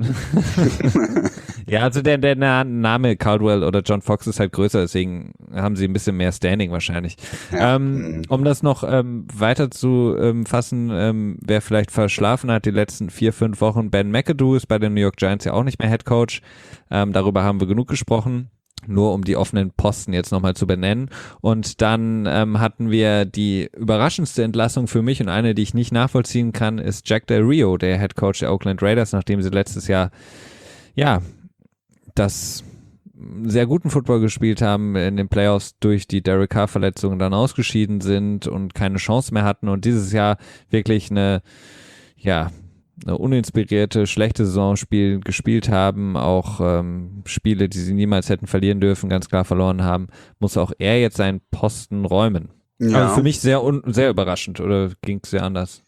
Ja, also der, der Name Caldwell oder John Fox ist halt größer, deswegen haben sie ein bisschen mehr Standing wahrscheinlich. Ja. Ähm, Mhm. um das noch ähm, weiter zu ähm, fassen, ähm, wer vielleicht verschlafen hat die letzten vier, fünf Wochen, Ben McAdoo ist bei den New York Giants ja auch nicht mehr Head Coach. Ähm, darüber haben wir genug gesprochen. Nur um die offenen Posten jetzt nochmal zu benennen. Und dann ähm, hatten wir die überraschendste Entlassung für mich und eine, die ich nicht nachvollziehen kann, ist Jack Del Rio, der Head Coach der Oakland Raiders, nachdem sie letztes Jahr, ja, das sehr guten Football gespielt haben, in den Playoffs durch die Derek Carr-Verletzung dann ausgeschieden sind und keine Chance mehr hatten und dieses Jahr wirklich eine, ja, eine uninspirierte, schlechte Saison spiel, gespielt haben, auch ähm, Spiele, die sie niemals hätten verlieren dürfen, ganz klar verloren haben, muss auch er jetzt seinen Posten räumen. Ja. Also für mich sehr, un- sehr überraschend, oder ging es sehr anders?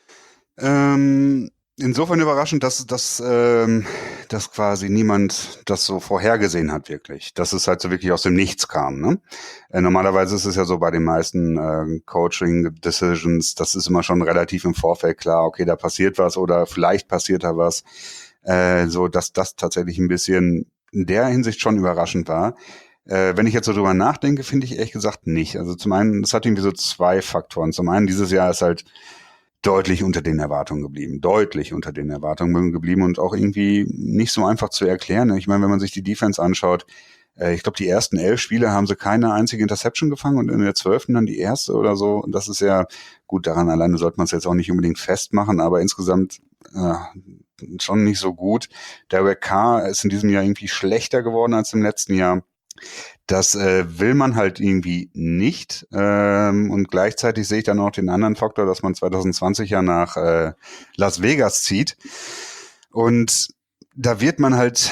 Ähm, insofern überraschend, dass, dass, ähm, dass quasi niemand das so vorhergesehen hat, wirklich. Dass es halt so wirklich aus dem Nichts kam. Ne? Äh, normalerweise ist es ja so bei den meisten äh, Coaching-Decisions, das ist immer schon relativ im Vorfeld klar, okay, da passiert was oder vielleicht passiert da was. Äh, so, dass das tatsächlich ein bisschen in der Hinsicht schon überraschend war. Äh, wenn ich jetzt so drüber nachdenke, finde ich ehrlich gesagt nicht. Also zum einen, das hat irgendwie so zwei Faktoren. Zum einen, dieses Jahr ist halt deutlich unter den Erwartungen geblieben, deutlich unter den Erwartungen geblieben und auch irgendwie nicht so einfach zu erklären. Ich meine, wenn man sich die Defense anschaut, äh, ich glaube, die ersten elf Spiele haben sie keine einzige Interception gefangen und in der zwölften dann die erste oder so. Und das ist ja gut, daran alleine sollte man es jetzt auch nicht unbedingt festmachen, aber insgesamt äh, schon nicht so gut. Derek Carr ist in diesem Jahr irgendwie schlechter geworden als im letzten Jahr. Das äh, will man halt irgendwie nicht. Ähm, und gleichzeitig sehe ich dann auch den anderen Faktor, dass man zwanzig zwanzig ja nach äh, Las Vegas zieht. Und da wird man halt,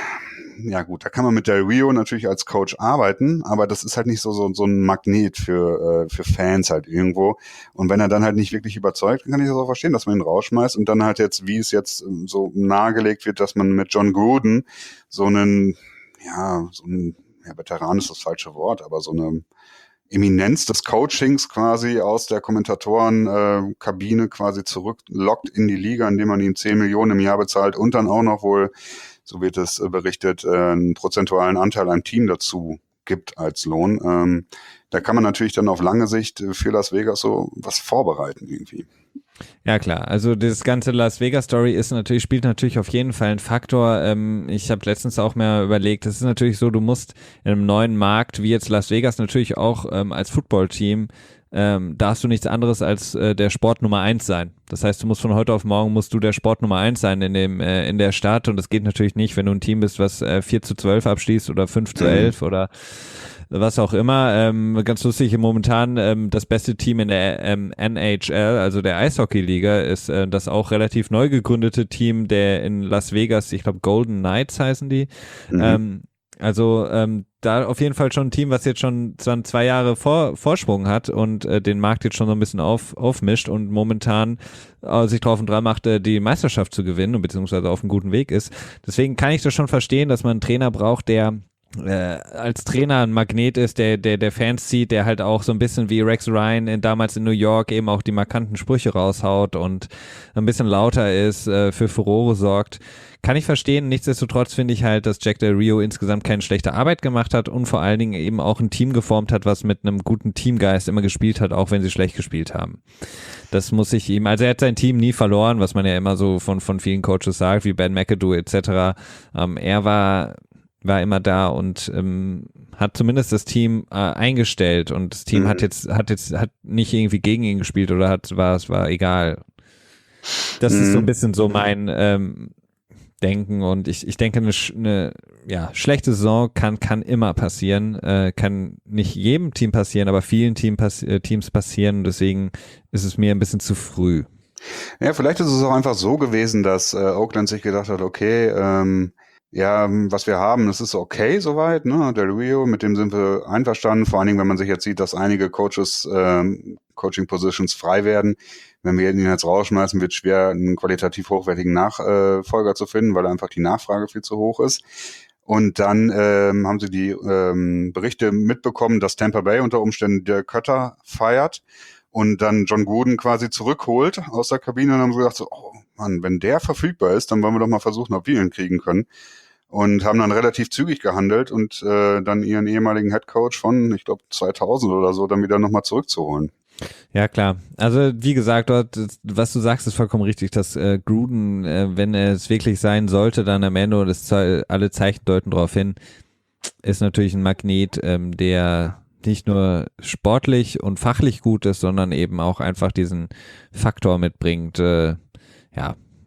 ja gut, da kann man mit Del Rio natürlich als Coach arbeiten, aber das ist halt nicht so so, so ein Magnet für, äh, für Fans halt irgendwo. Und wenn er dann halt nicht wirklich überzeugt, dann kann ich das auch verstehen, dass man ihn rausschmeißt und dann halt jetzt, wie es jetzt so nahegelegt wird, dass man mit John Gruden so einen, ja, so einen ja, Veteran ist das falsche Wort, aber so eine Eminenz des Coachings quasi aus der Kommentatorenkabine äh, quasi zurücklockt in die Liga, indem man ihm zehn Millionen im Jahr bezahlt und dann auch noch wohl, so wird es äh, berichtet, äh, einen prozentualen Anteil am Team dazu gibt als Lohn. Ähm, da kann man natürlich dann auf lange Sicht für Las Vegas so was vorbereiten irgendwie. Ja klar, also das ganze Las Vegas Story ist natürlich, spielt natürlich auf jeden Fall einen Faktor. Ähm, ich habe letztens auch mehr überlegt, es ist natürlich so, du musst in einem neuen Markt wie jetzt Las Vegas natürlich auch ähm, als Footballteam ähm, darfst du nichts anderes als äh, der Sport Nummer eins sein. Das heißt, du musst von heute auf morgen musst du der Sport Nummer eins sein in dem äh, in der Stadt und das geht natürlich nicht, wenn du ein Team bist, was äh, vier zu zwölf abschließt oder fünf zu elf mhm. oder was auch immer. Ähm, ganz lustig, momentan ähm, das beste Team in der ähm, N H L, also der Eishockey-Liga, ist äh, das auch relativ neu gegründete Team, der in Las Vegas, ich glaube Golden Knights heißen die. Mhm. Ähm, also ähm, da auf jeden Fall schon ein Team, was jetzt schon zwei Jahre vor, Vorsprung hat und äh, den Markt jetzt schon so ein bisschen auf, aufmischt und momentan äh, sich drauf und dran macht, äh, die Meisterschaft zu gewinnen, beziehungsweise auf einem guten Weg ist. Deswegen kann ich das schon verstehen, dass man einen Trainer braucht, der äh, als Trainer ein Magnet ist, der, der, der Fans zieht, der halt auch so ein bisschen wie Rex Ryan in, damals in New York eben auch die markanten Sprüche raushaut und ein bisschen lauter ist, äh, für Furore sorgt. Kann ich verstehen. Nichtsdestotrotz finde ich halt, dass Jack Del Rio insgesamt keine schlechte Arbeit gemacht hat und vor allen Dingen eben auch ein Team geformt hat, was mit einem guten Teamgeist immer gespielt hat, auch wenn sie schlecht gespielt haben. Das muss ich ihm, also er hat sein Team nie verloren, was man ja immer so von, von vielen Coaches sagt, wie Ben McAdoo et cetera. Ähm, er war war immer da und ähm, hat zumindest das Team äh, eingestellt und das Team mhm. hat jetzt hat jetzt hat nicht irgendwie gegen ihn gespielt oder hat war es war egal. Das mhm. ist so ein bisschen so mein ähm, Denken und ich ich denke eine, eine ja schlechte Saison kann kann immer passieren, äh, kann nicht jedem Team passieren, aber vielen Team passi- äh, Teams passieren und deswegen ist es mir ein bisschen zu früh. Ja, vielleicht ist es auch einfach so gewesen, dass äh, Oakland sich gedacht hat, okay, ähm, ja, was wir haben, das ist okay soweit, ne? Del Rio, mit dem sind wir einverstanden, vor allen Dingen, wenn man sich jetzt sieht, dass einige Coaches, ähm, Coaching-Positions frei werden. Wenn wir ihn jetzt rausschmeißen, wird es schwer, einen qualitativ hochwertigen Nachfolger zu finden, weil einfach die Nachfrage viel zu hoch ist. Und dann ähm, haben sie die ähm, Berichte mitbekommen, dass Tampa Bay unter Umständen der Cutter feiert und dann John Gruden quasi zurückholt aus der Kabine und haben sie gedacht so, oh Mann, wenn der verfügbar ist, dann wollen wir doch mal versuchen, ob wir ihn kriegen können. Und haben dann relativ zügig gehandelt und äh, dann ihren ehemaligen Headcoach von, ich glaube, zweitausend oder so, dann wieder nochmal zurückzuholen. Ja, klar. Also wie gesagt, dort, was du sagst, ist vollkommen richtig, dass äh, Gruden, äh, wenn er es wirklich sein sollte, dann am Ende, und das ze- alle Zeichen deuten darauf hin, ist natürlich ein Magnet, ähm, der nicht nur sportlich und fachlich gut ist, sondern eben auch einfach diesen Faktor mitbringt, äh, ja,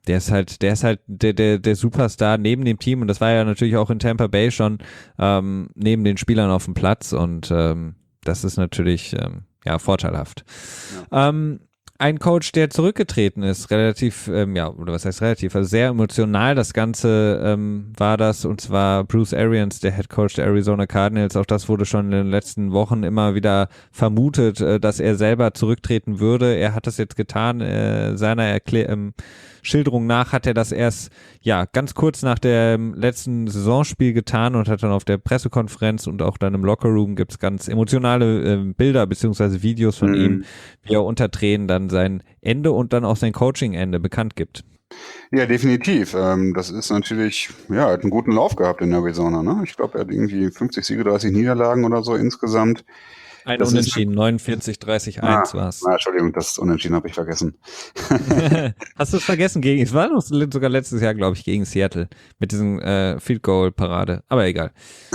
der ist halt, der ist halt der, der, der Superstar neben dem Team und das war ja natürlich auch in Tampa Bay schon ähm, neben den Spielern auf dem Platz und ähm, das ist natürlich ähm, ja vorteilhaft. Ja. Ähm, ein Coach, der zurückgetreten ist, relativ, ähm, ja, oder was heißt relativ, also sehr emotional, das Ganze ähm, war das, und zwar Bruce Arians, der Head Coach der Arizona Cardinals. Auch das wurde schon in den letzten Wochen immer wieder vermutet, äh, dass er selber zurücktreten würde. Er hat das jetzt getan, äh, seiner Erklär ähm, Schilderung nach hat er das erst, ja, ganz kurz nach dem letzten Saisonspiel getan und hat dann auf der Pressekonferenz und auch dann im Lockerroom gibt's ganz emotionale äh, Bilder beziehungsweise Videos von mhm. ihm, wie er unter Tränen dann sein Ende und dann auch sein Coaching-Ende bekannt gibt. Ja, definitiv. Ähm, das ist natürlich, ja, er hat einen guten Lauf gehabt in Arizona, ne? Ich glaube, er hat irgendwie fünfzig Siege, dreißig Niederlagen oder so insgesamt. Ein das Unentschieden, ist, neunundvierzig dreißig eins ah, war's. Ah, Entschuldigung, das Unentschieden habe ich vergessen. Hast du es vergessen? Gegen, es war sogar letztes Jahr, glaube ich, gegen Seattle mit diesem äh, Field Goal Parade. Aber egal.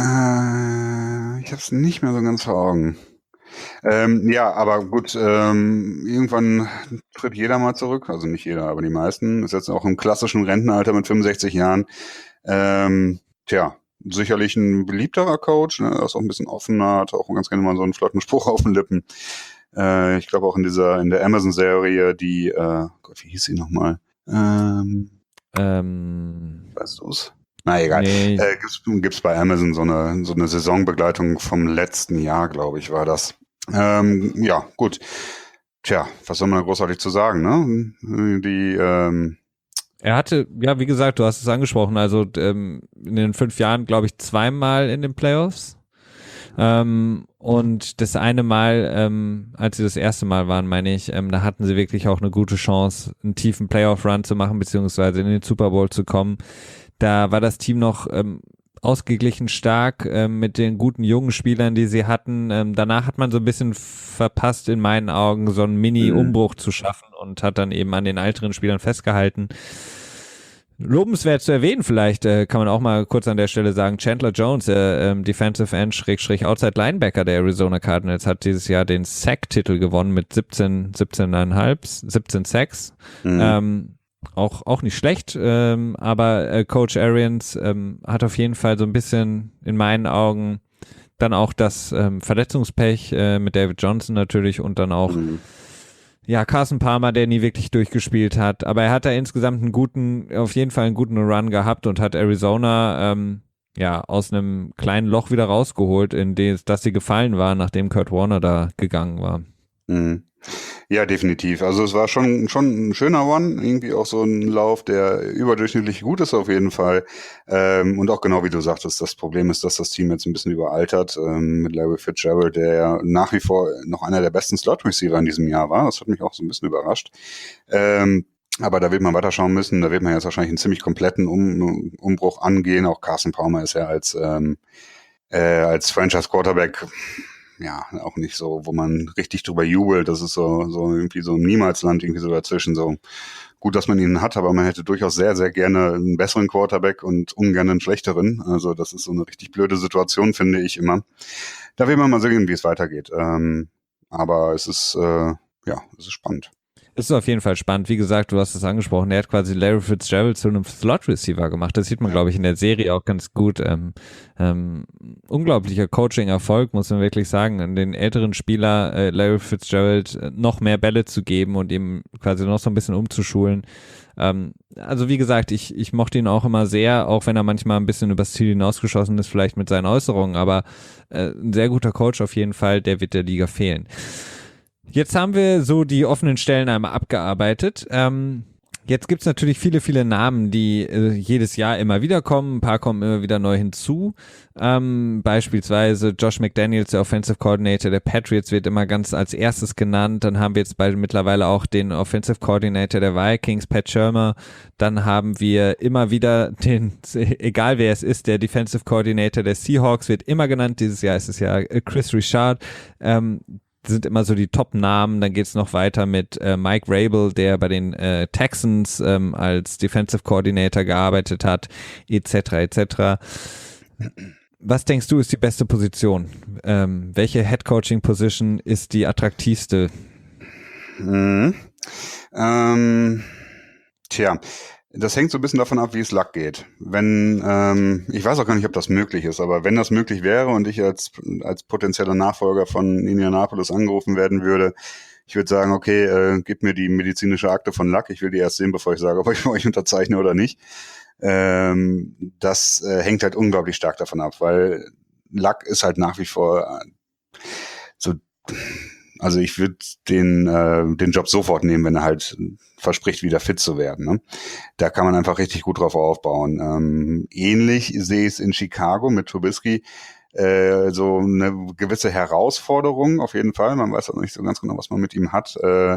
Äh, ich habe es nicht mehr so ganz vor Augen. Ähm, ja, aber gut, ähm, irgendwann tritt jeder mal zurück, also nicht jeder, aber die meisten. Ist jetzt auch im klassischen Rentenalter mit fünfundsechzig Jahren. Ähm, tja, sicherlich ein beliebterer Coach, ne? Er ist auch ein bisschen offener, hat auch ganz gerne mal so einen flotten Spruch auf den Lippen. Äh, ich glaube auch in dieser, in der Amazon-Serie, die, äh, Gott, wie hieß sie nochmal? Ähm, ähm, weißt du's? Na egal. Nee. Äh, gibt's, gibt's bei Amazon so eine, so eine Saisonbegleitung vom letzten Jahr, glaube ich, war das. Ähm, ja, gut. Tja, was soll man da großartig zu sagen, ne? Die, ähm, Er hatte, ja, wie gesagt, du hast es angesprochen, also ähm, in den fünf Jahren, glaube ich, zweimal in den Playoffs. Ähm, und das eine Mal, ähm, als sie das erste Mal waren, meine ich, ähm, da hatten sie wirklich auch eine gute Chance, einen tiefen Playoff-Run zu machen, beziehungsweise in den Super Bowl zu kommen. Da war das Team noch ähm, ausgeglichen stark ähm, mit den guten jungen Spielern, die sie hatten. Ähm, danach hat man so ein bisschen verpasst, in meinen Augen, so einen Mini-Umbruch mhm. zu schaffen und hat dann eben an den älteren Spielern festgehalten. Lobenswert zu erwähnen vielleicht, äh, kann man auch mal kurz an der Stelle sagen, Chandler Jones, äh, ähm, Defensive End Schrägstrich Outside Linebacker der Arizona Cardinals, hat dieses Jahr den Sack-Titel gewonnen mit siebzehn, siebzehn Komma fünf, siebzehn Sacks. Mhm. Ähm, auch auch nicht schlecht, ähm, aber äh, Coach Arians ähm, hat auf jeden Fall so ein bisschen in meinen Augen dann auch das ähm, Verletzungspech äh, mit David Johnson natürlich und dann auch mhm. ja, Carson Palmer, der nie wirklich durchgespielt hat, aber er hat da insgesamt einen guten, auf jeden Fall einen guten Run gehabt und hat Arizona ähm, ja aus einem kleinen Loch wieder rausgeholt, in das, das sie gefallen war, nachdem Kurt Warner da gegangen war. Mhm. Ja, definitiv. Also es war schon schon ein schöner One, irgendwie auch so ein Lauf, der überdurchschnittlich gut ist auf jeden Fall. Ähm, und auch genau wie du sagtest, das Problem ist, dass das Team jetzt ein bisschen überaltert ähm, mit Larry Fitzgerald, der ja nach wie vor noch einer der besten Slot-Receiver in diesem Jahr war. Das hat mich auch so ein bisschen überrascht. Ähm, aber da wird man weiterschauen müssen. Da wird man jetzt wahrscheinlich einen ziemlich kompletten um, Umbruch angehen. Auch Carson Palmer ist ja als ähm, äh, als Franchise-Quarterback ja, auch nicht so, wo man richtig drüber jubelt. Das ist so, so irgendwie so ein Niemalsland irgendwie so dazwischen. So gut, dass man ihn hat, aber man hätte durchaus sehr, sehr gerne einen besseren Quarterback und ungern einen schlechteren. Also das ist so eine richtig blöde Situation, finde ich immer. Da will man mal sehen, wie es weitergeht. Ähm, aber es ist, äh, ja, es ist spannend. Es ist auf jeden Fall spannend. Wie gesagt, du hast es angesprochen, er hat quasi Larry Fitzgerald zu einem Slot-Receiver gemacht. Das sieht man, ja. glaube ich, in der Serie auch ganz gut. Ähm, ähm, unglaublicher Coaching-Erfolg, muss man wirklich sagen, an den älteren Spieler äh, Larry Fitzgerald noch mehr Bälle zu geben und ihm quasi noch so ein bisschen umzuschulen. Ähm, also wie gesagt, ich, ich mochte ihn auch immer sehr, auch wenn er manchmal ein bisschen übers Ziel hinausgeschossen ist, vielleicht mit seinen Äußerungen, aber äh, ein sehr guter Coach auf jeden Fall, der wird der Liga fehlen. Jetzt haben wir so die offenen Stellen einmal abgearbeitet. Ähm, jetzt gibt's natürlich viele, viele Namen, die äh, jedes Jahr immer wieder kommen. Ein paar kommen immer wieder neu hinzu. Ähm, beispielsweise Josh McDaniels, der Offensive Coordinator der Patriots, wird immer ganz als erstes genannt. Dann haben wir jetzt bei, mittlerweile auch den Offensive Coordinator der Vikings, Pat Shurmur. Dann haben wir immer wieder den, egal wer es ist, der Defensive Coordinator der Seahawks wird immer genannt. Dieses Jahr ist es ja Chris Richard. Ähm, sind immer so die Top-Namen. Dann geht's noch weiter mit äh, Mike Rabel, der bei den äh, Texans ähm, als Defensive Coordinator gearbeitet hat, et cetera et cetera. Was denkst du, ist die beste Position? Ähm, welche Head-Coaching-Position ist die attraktivste? Mhm. Ähm, tja, Das hängt so ein bisschen davon ab, wie es Luck geht. Wenn, ähm, ich weiß auch gar nicht, ob das möglich ist, aber wenn das möglich wäre und ich als, als potenzieller Nachfolger von Indianapolis angerufen werden würde, ich würde sagen, okay, äh, gib mir die medizinische Akte von Luck, ich will die erst sehen, bevor ich sage, ob ich für euch unterzeichne oder nicht. Ähm, das äh, hängt halt unglaublich stark davon ab, weil Luck ist halt nach wie vor äh, so, also ich würde den, äh, den Job sofort nehmen, wenn er halt verspricht, wieder fit zu werden. Ne? Da kann man einfach richtig gut drauf aufbauen. Ähm, ähnlich sehe ich es in Chicago mit Trubisky. Äh, so eine gewisse Herausforderung auf jeden Fall. Man weiß auch nicht so ganz genau, was man mit ihm hat. Äh,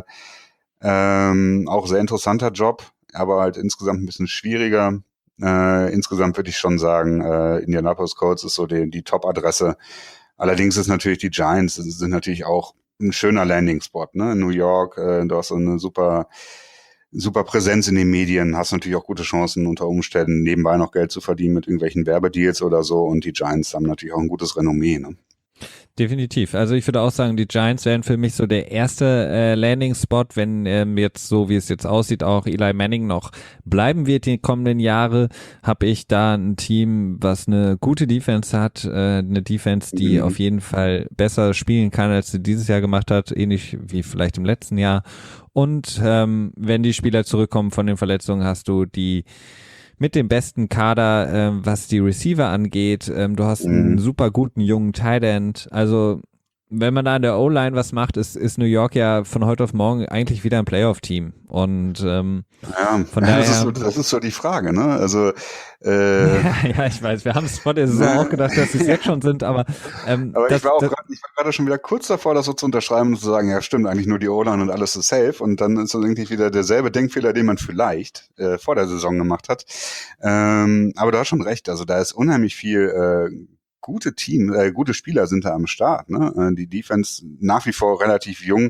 ähm, auch sehr interessanter Job, aber halt insgesamt ein bisschen schwieriger. Äh, insgesamt würde ich schon sagen, äh, Indianapolis Colts ist so die, die Top-Adresse. Allerdings ist natürlich die Giants sind natürlich auch ein schöner Landing-Spot, ne? In New York, äh, du hast so eine super, super Präsenz in den Medien, hast natürlich auch gute Chancen unter Umständen nebenbei noch Geld zu verdienen mit irgendwelchen Werbedeals oder so und die Giants haben natürlich auch ein gutes Renommee, ne? Definitiv. Also ich würde auch sagen, die Giants wären für mich so der erste äh, Landing-Spot, wenn ähm, jetzt so, wie es jetzt aussieht, auch Eli Manning noch bleiben wird die kommenden Jahre, habe ich da ein Team, was eine gute Defense hat, äh, eine Defense, die mhm. auf jeden Fall besser spielen kann, als sie dieses Jahr gemacht hat, ähnlich wie vielleicht im letzten Jahr. Und ähm, wenn die Spieler zurückkommen von den Verletzungen, hast du die mit dem besten Kader, ähm, was die Receiver angeht. Ähm, du hast einen super guten jungen Tight End. Also wenn man da an der O-Line was macht, ist, ist New York ja von heute auf morgen eigentlich wieder ein Playoff-Team. Und ähm, ja, von daher, das ist so, das ist so die Frage, ne? Also äh, ja, ja, ich weiß, wir haben es vor der Saison auch gedacht, dass sie es jetzt schon sind, aber ähm, aber das, ich war auch das, grad, ich war gerade schon wieder kurz davor, das so zu unterschreiben und zu sagen, ja stimmt, eigentlich nur die O-Line und alles ist safe und dann ist das irgendwie wieder derselbe Denkfehler, den man vielleicht äh, vor der Saison gemacht hat. Ähm, aber du hast schon recht, also da ist unheimlich viel äh, gute Team, äh, gute Spieler sind da am Start, ne? Die Defense nach wie vor relativ jung.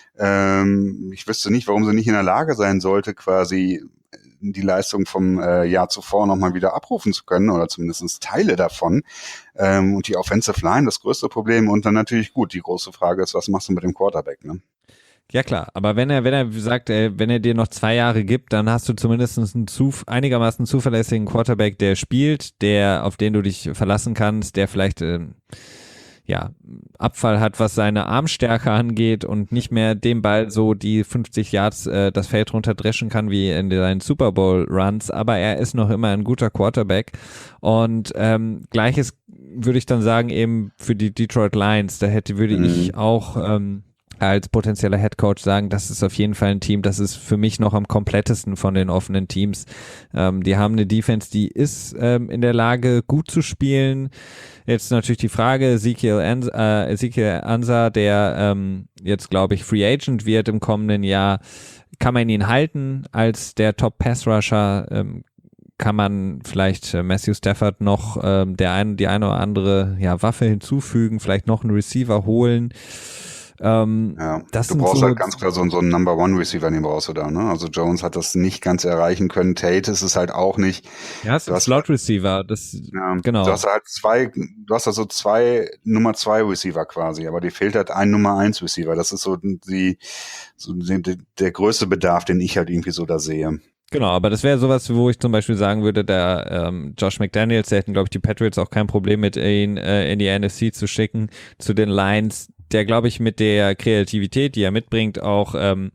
Ähm, ich wüsste nicht, warum sie nicht in der Lage sein sollte, quasi die Leistung vom äh, Jahr zuvor nochmal wieder abrufen zu können oder zumindest Teile davon. Ähm, und die Offensive Line, das größte Problem. Und dann natürlich gut, die große Frage ist, was machst du mit dem Quarterback, ne? Ja klar, aber wenn er, wenn er sagt, ey, wenn er dir noch zwei Jahre gibt, dann hast du zumindest einen zu, einigermaßen zuverlässigen Quarterback, der spielt, der, auf den du dich verlassen kannst, der vielleicht ähm, ja, Abfall hat, was seine Armstärke angeht und nicht mehr dem Ball so die fünfzig Yards äh, das Feld runterdreschen kann wie in seinen Super Bowl Runs, aber er ist noch immer ein guter Quarterback und ähm, gleiches würde ich dann sagen eben für die Detroit Lions, da hätte, würde mhm. ich auch ähm, als potenzieller Headcoach sagen, das ist auf jeden Fall ein Team, das ist für mich noch am komplettesten von den offenen Teams. Ähm, die haben eine Defense, die ist ähm, in der Lage, gut zu spielen. Jetzt natürlich die Frage, Ezekiel Ansah, äh, Ezekiel Ansah, der ähm, jetzt, glaube ich, Free Agent wird im kommenden Jahr, kann man ihn halten als der Top-Pass-Rusher? Ähm, kann man vielleicht äh, Matthew Stafford noch ähm, der ein, die eine oder andere ja, Waffe hinzufügen, vielleicht noch einen Receiver holen? Ähm, ja, das du sind brauchst so halt ganz klar so, so einen Number One Receiver, den brauchst du da, ne? Also Jones hat das nicht ganz erreichen können, Tate ist es halt auch nicht. Ja, es ist ein Slot Receiver, das, ja, genau. Du hast halt zwei, du hast also zwei Nummer zwei Receiver quasi, aber dir fehlt halt ein Nummer eins Receiver. Das ist so die, so die, der größte Bedarf, den ich halt irgendwie so da sehe. Genau, aber das wäre sowas, wo ich zum Beispiel sagen würde, der ähm, Josh McDaniels, der hätten, glaube ich, die Patriots auch kein Problem mit ihn äh, in die N F C zu schicken, zu den Lions, der, glaube ich, mit der Kreativität, die er mitbringt, auch ähm,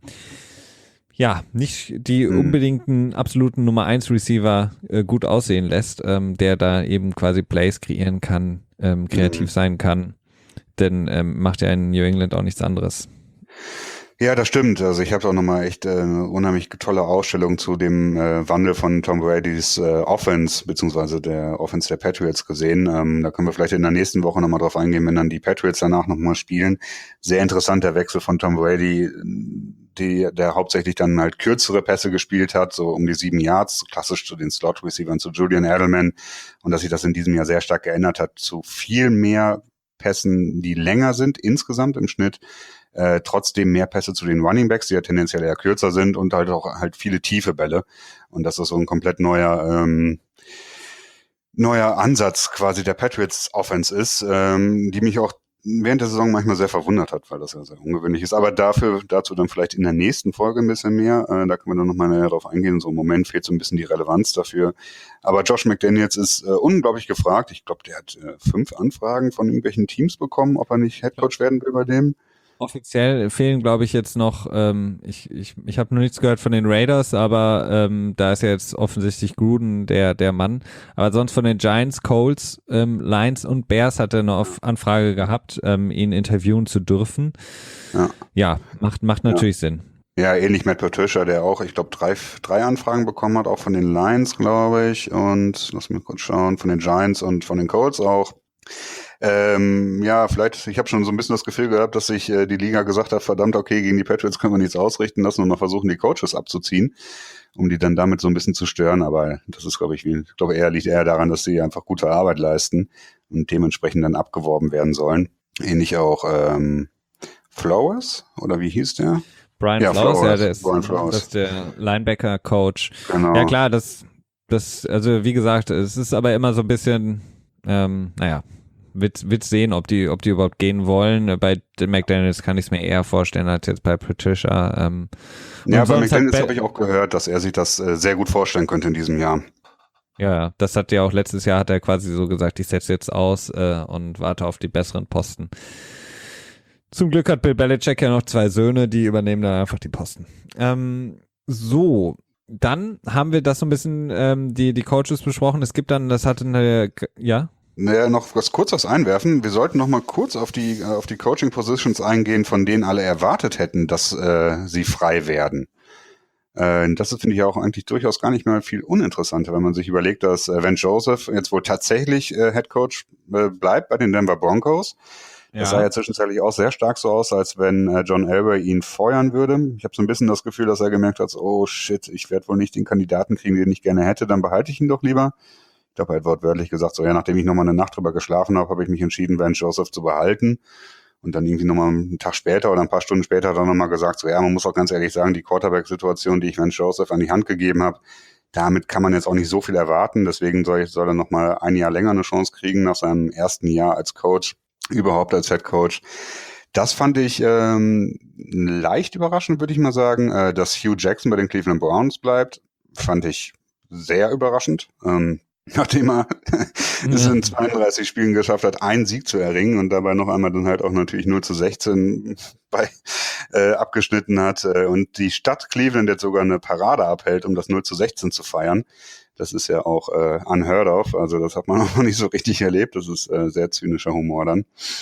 ja, nicht die hm. unbedingten absoluten Nummer eins Receiver äh, gut aussehen lässt, ähm, der da eben quasi Plays kreieren kann, ähm, kreativ hm. sein kann, denn ähm, macht ja in New England auch nichts anderes. Ja, das stimmt. Also ich habe auch nochmal echt äh, eine unheimlich tolle Ausstellung zu dem äh, Wandel von Tom Bradys äh, Offense, beziehungsweise der Offense der Patriots gesehen. Ähm, da können wir vielleicht in der nächsten Woche nochmal drauf eingehen, wenn dann die Patriots danach nochmal spielen. Sehr interessanter Wechsel von Tom Brady, die, der hauptsächlich dann halt kürzere Pässe gespielt hat, so um die sieben Yards, klassisch zu den Slot-Receivern, zu Julian Edelman. Und dass sich das in diesem Jahr sehr stark geändert hat, zu viel mehr Pässen, die länger sind insgesamt im Schnitt. Äh, trotzdem mehr Pässe zu den Running Backs, die ja tendenziell eher kürzer sind und halt auch halt viele tiefe Bälle. Und das ist so ein komplett neuer ähm, neuer Ansatz quasi der Patriots Offense ist, ähm, die mich auch während der Saison manchmal sehr verwundert hat, weil das ja sehr ungewöhnlich ist. Aber dafür, dazu dann vielleicht in der nächsten Folge ein bisschen mehr. Äh, da können wir dann nochmal näher drauf eingehen. So im Moment fehlt so ein bisschen die Relevanz dafür. Aber Josh McDaniels ist äh, unglaublich gefragt. Ich glaube, der hat äh, fünf Anfragen von irgendwelchen Teams bekommen, ob er nicht Headcoach werden will bei dem. Offiziell fehlen, glaube ich, jetzt noch, ähm, ich, ich, ich habe noch nichts gehört von den Raiders, aber ähm, da ist ja jetzt offensichtlich Gruden der, der Mann. Aber sonst von den Giants, Colts, ähm, Lions und Bears hat er eine Auf Anfrage gehabt, ähm, ihn interviewen zu dürfen. Ja, ja macht, macht natürlich ja. Sinn. Ja, ähnlich Matt Patricia, der auch, ich glaube, drei, drei Anfragen bekommen hat, auch von den Lions, glaube ich. Und lass mich kurz schauen, von den Giants und von den Colts auch. Ähm, ja, vielleicht, ich habe schon so ein bisschen das Gefühl gehabt, dass sich äh, die Liga gesagt hat, verdammt, okay, gegen die Patriots können wir nichts ausrichten, lassen wir mal versuchen, die Coaches abzuziehen, um die dann damit so ein bisschen zu stören, aber das ist, glaube ich, wie, ich glaube, eher liegt eher daran, dass sie einfach gute Arbeit leisten und dementsprechend dann abgeworben werden sollen. Ähnlich auch ähm, Flowers, oder wie hieß der? Brian ja, Flowers, Flowers, ja, der ist, Brian Flowers. Das ist der Linebacker-Coach. Genau. Ja klar, das, das, also wie gesagt, es ist aber immer so ein bisschen, ähm, naja, wird, wird sehen, ob die, ob die überhaupt gehen wollen. Bei den McDaniels kann ich es mir eher vorstellen als jetzt bei Patricia. Ähm, ja, bei McDaniels habe ich auch gehört, dass er sich das äh, sehr gut vorstellen könnte in diesem Jahr. Ja, das hat ja auch letztes Jahr hat er quasi so gesagt, ich setze jetzt aus äh, und warte auf die besseren Posten. Zum Glück hat Bill Belichick ja noch zwei Söhne, die übernehmen dann einfach die Posten. Ähm, so, dann haben wir das so ein bisschen, ähm, die, die Coaches besprochen. Es gibt dann, das hatte eine, ja? Naja, noch was kurzes einwerfen. Wir sollten noch mal kurz auf die auf die Coaching Positions eingehen, von denen alle erwartet hätten, dass äh, sie frei werden. Äh, das finde ich auch eigentlich durchaus gar nicht mehr viel uninteressanter, wenn man sich überlegt, dass äh, Vance Joseph jetzt wohl tatsächlich äh, Head Coach äh, bleibt bei den Denver Broncos. Ja. Das sah ja zwischenzeitlich auch sehr stark so aus, als wenn äh, John Elway ihn feuern würde. Ich habe so ein bisschen das Gefühl, dass er gemerkt hat, oh shit, ich werde wohl nicht den Kandidaten kriegen, den ich gerne hätte, dann behalte ich ihn doch lieber. Ich glaube, er hat wortwörtlich gesagt, so ja, nachdem ich nochmal eine Nacht drüber geschlafen habe, habe ich mich entschieden, Vance Joseph zu behalten. Und dann irgendwie nochmal einen Tag später oder ein paar Stunden später hat er nochmal gesagt, so ja, man muss auch ganz ehrlich sagen, die Quarterback-Situation, die ich Vance Joseph an die Hand gegeben habe, damit kann man jetzt auch nicht so viel erwarten. Deswegen soll, ich, soll er nochmal ein Jahr länger eine Chance kriegen nach seinem ersten Jahr als Coach, überhaupt als Head Coach. Das fand ich ähm, leicht überraschend, würde ich mal sagen. Äh, dass Hugh Jackson bei den Cleveland Browns bleibt, fand ich sehr überraschend. Ähm, nachdem er es in zweiunddreißig Spielen geschafft hat, einen Sieg zu erringen und dabei noch einmal dann halt auch natürlich null zu sechzehn bei, äh, abgeschnitten hat äh, und die Stadt Cleveland jetzt sogar eine Parade abhält, um das null zu sechzehn zu feiern. Das ist ja auch äh, unheard of, also das hat man noch nicht so richtig erlebt. Das ist äh, sehr zynischer Humor dann.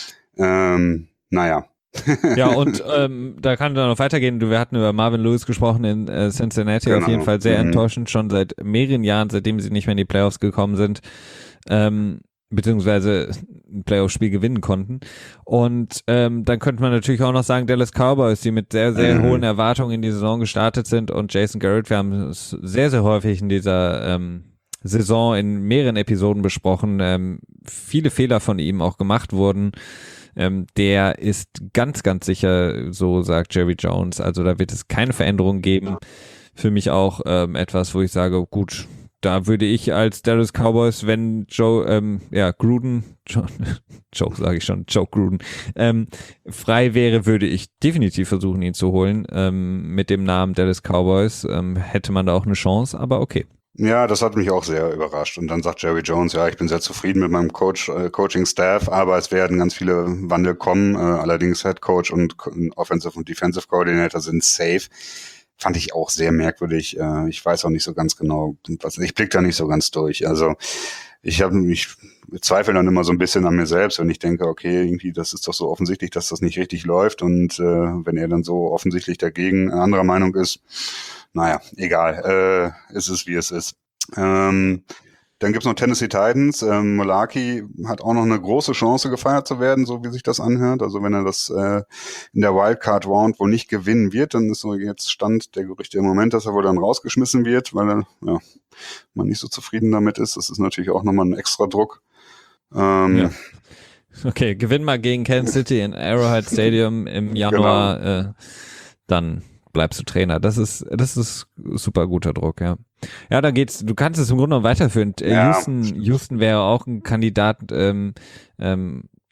Ähm, naja. Ja, und ähm, da kann dann noch weitergehen. Wir hatten über Marvin Lewis gesprochen in äh, Cincinnati, genau. Auf jeden Fall sehr mhm. enttäuschend, schon seit mehreren Jahren, seitdem sie nicht mehr in die Playoffs gekommen sind, ähm, beziehungsweise ein Playoff-Spiel gewinnen konnten. Und ähm, dann könnte man natürlich auch noch sagen, Dallas Cowboys, die mit sehr, sehr mhm. hohen Erwartungen in die Saison gestartet sind, und Jason Garrett, wir haben es sehr, sehr häufig in dieser ähm, Saison in mehreren Episoden besprochen, ähm, viele Fehler von ihm auch gemacht wurden. Ähm, der ist ganz, ganz sicher, so sagt Jerry Jones, also da wird es keine Veränderung geben. Für mich auch ähm, etwas, wo ich sage, gut, da würde ich als Dallas Cowboys, wenn Joe, ähm, ja, Gruden, Joe, Joe sage ich schon, Joe Gruden, ähm, frei wäre, würde ich definitiv versuchen, ihn zu holen. Ähm, mit dem Namen Dallas Cowboys ähm, hätte man da auch eine Chance, aber okay. Ja, das hat mich auch sehr überrascht. Und dann sagt Jerry Jones, ja, ich bin sehr zufrieden mit meinem Coach, äh, Coaching-Staff, aber es werden ganz viele Wandel kommen. Äh, allerdings Head Coach und Offensive und Defensive Coordinator sind safe. Fand ich auch sehr merkwürdig. Äh, ich weiß auch nicht so ganz genau, was, ich blick da nicht so ganz durch. Also ich habe mich zweifle dann immer so ein bisschen an mir selbst, wenn ich denke, okay, irgendwie, das ist doch so offensichtlich, dass das nicht richtig läuft. Und äh, wenn er dann so offensichtlich dagegen anderer Meinung ist, naja, egal, äh, ist es, wie es ist. Ähm, dann gibt's noch Tennessee Titans. Ähm, Mularkey hat auch noch eine große Chance, gefeiert zu werden, so wie sich das anhört. Also wenn er das äh, in der Wildcard Round wohl nicht gewinnen wird, dann ist so jetzt Stand der Gerüchte im Moment, dass er wohl dann rausgeschmissen wird, weil er, ja, man nicht so zufrieden damit ist. Das ist natürlich auch nochmal ein extra Druck. Ähm, ja. Okay, gewinn mal gegen Kansas City in Arrowhead Stadium im Januar, genau. äh, dann bleibst du Trainer. Das ist, das ist super guter Druck, ja. Ja, da geht's, du kannst es im Grunde noch weiterführen. Ja. Houston, Houston wäre auch ein Kandidat, ähm, ähm,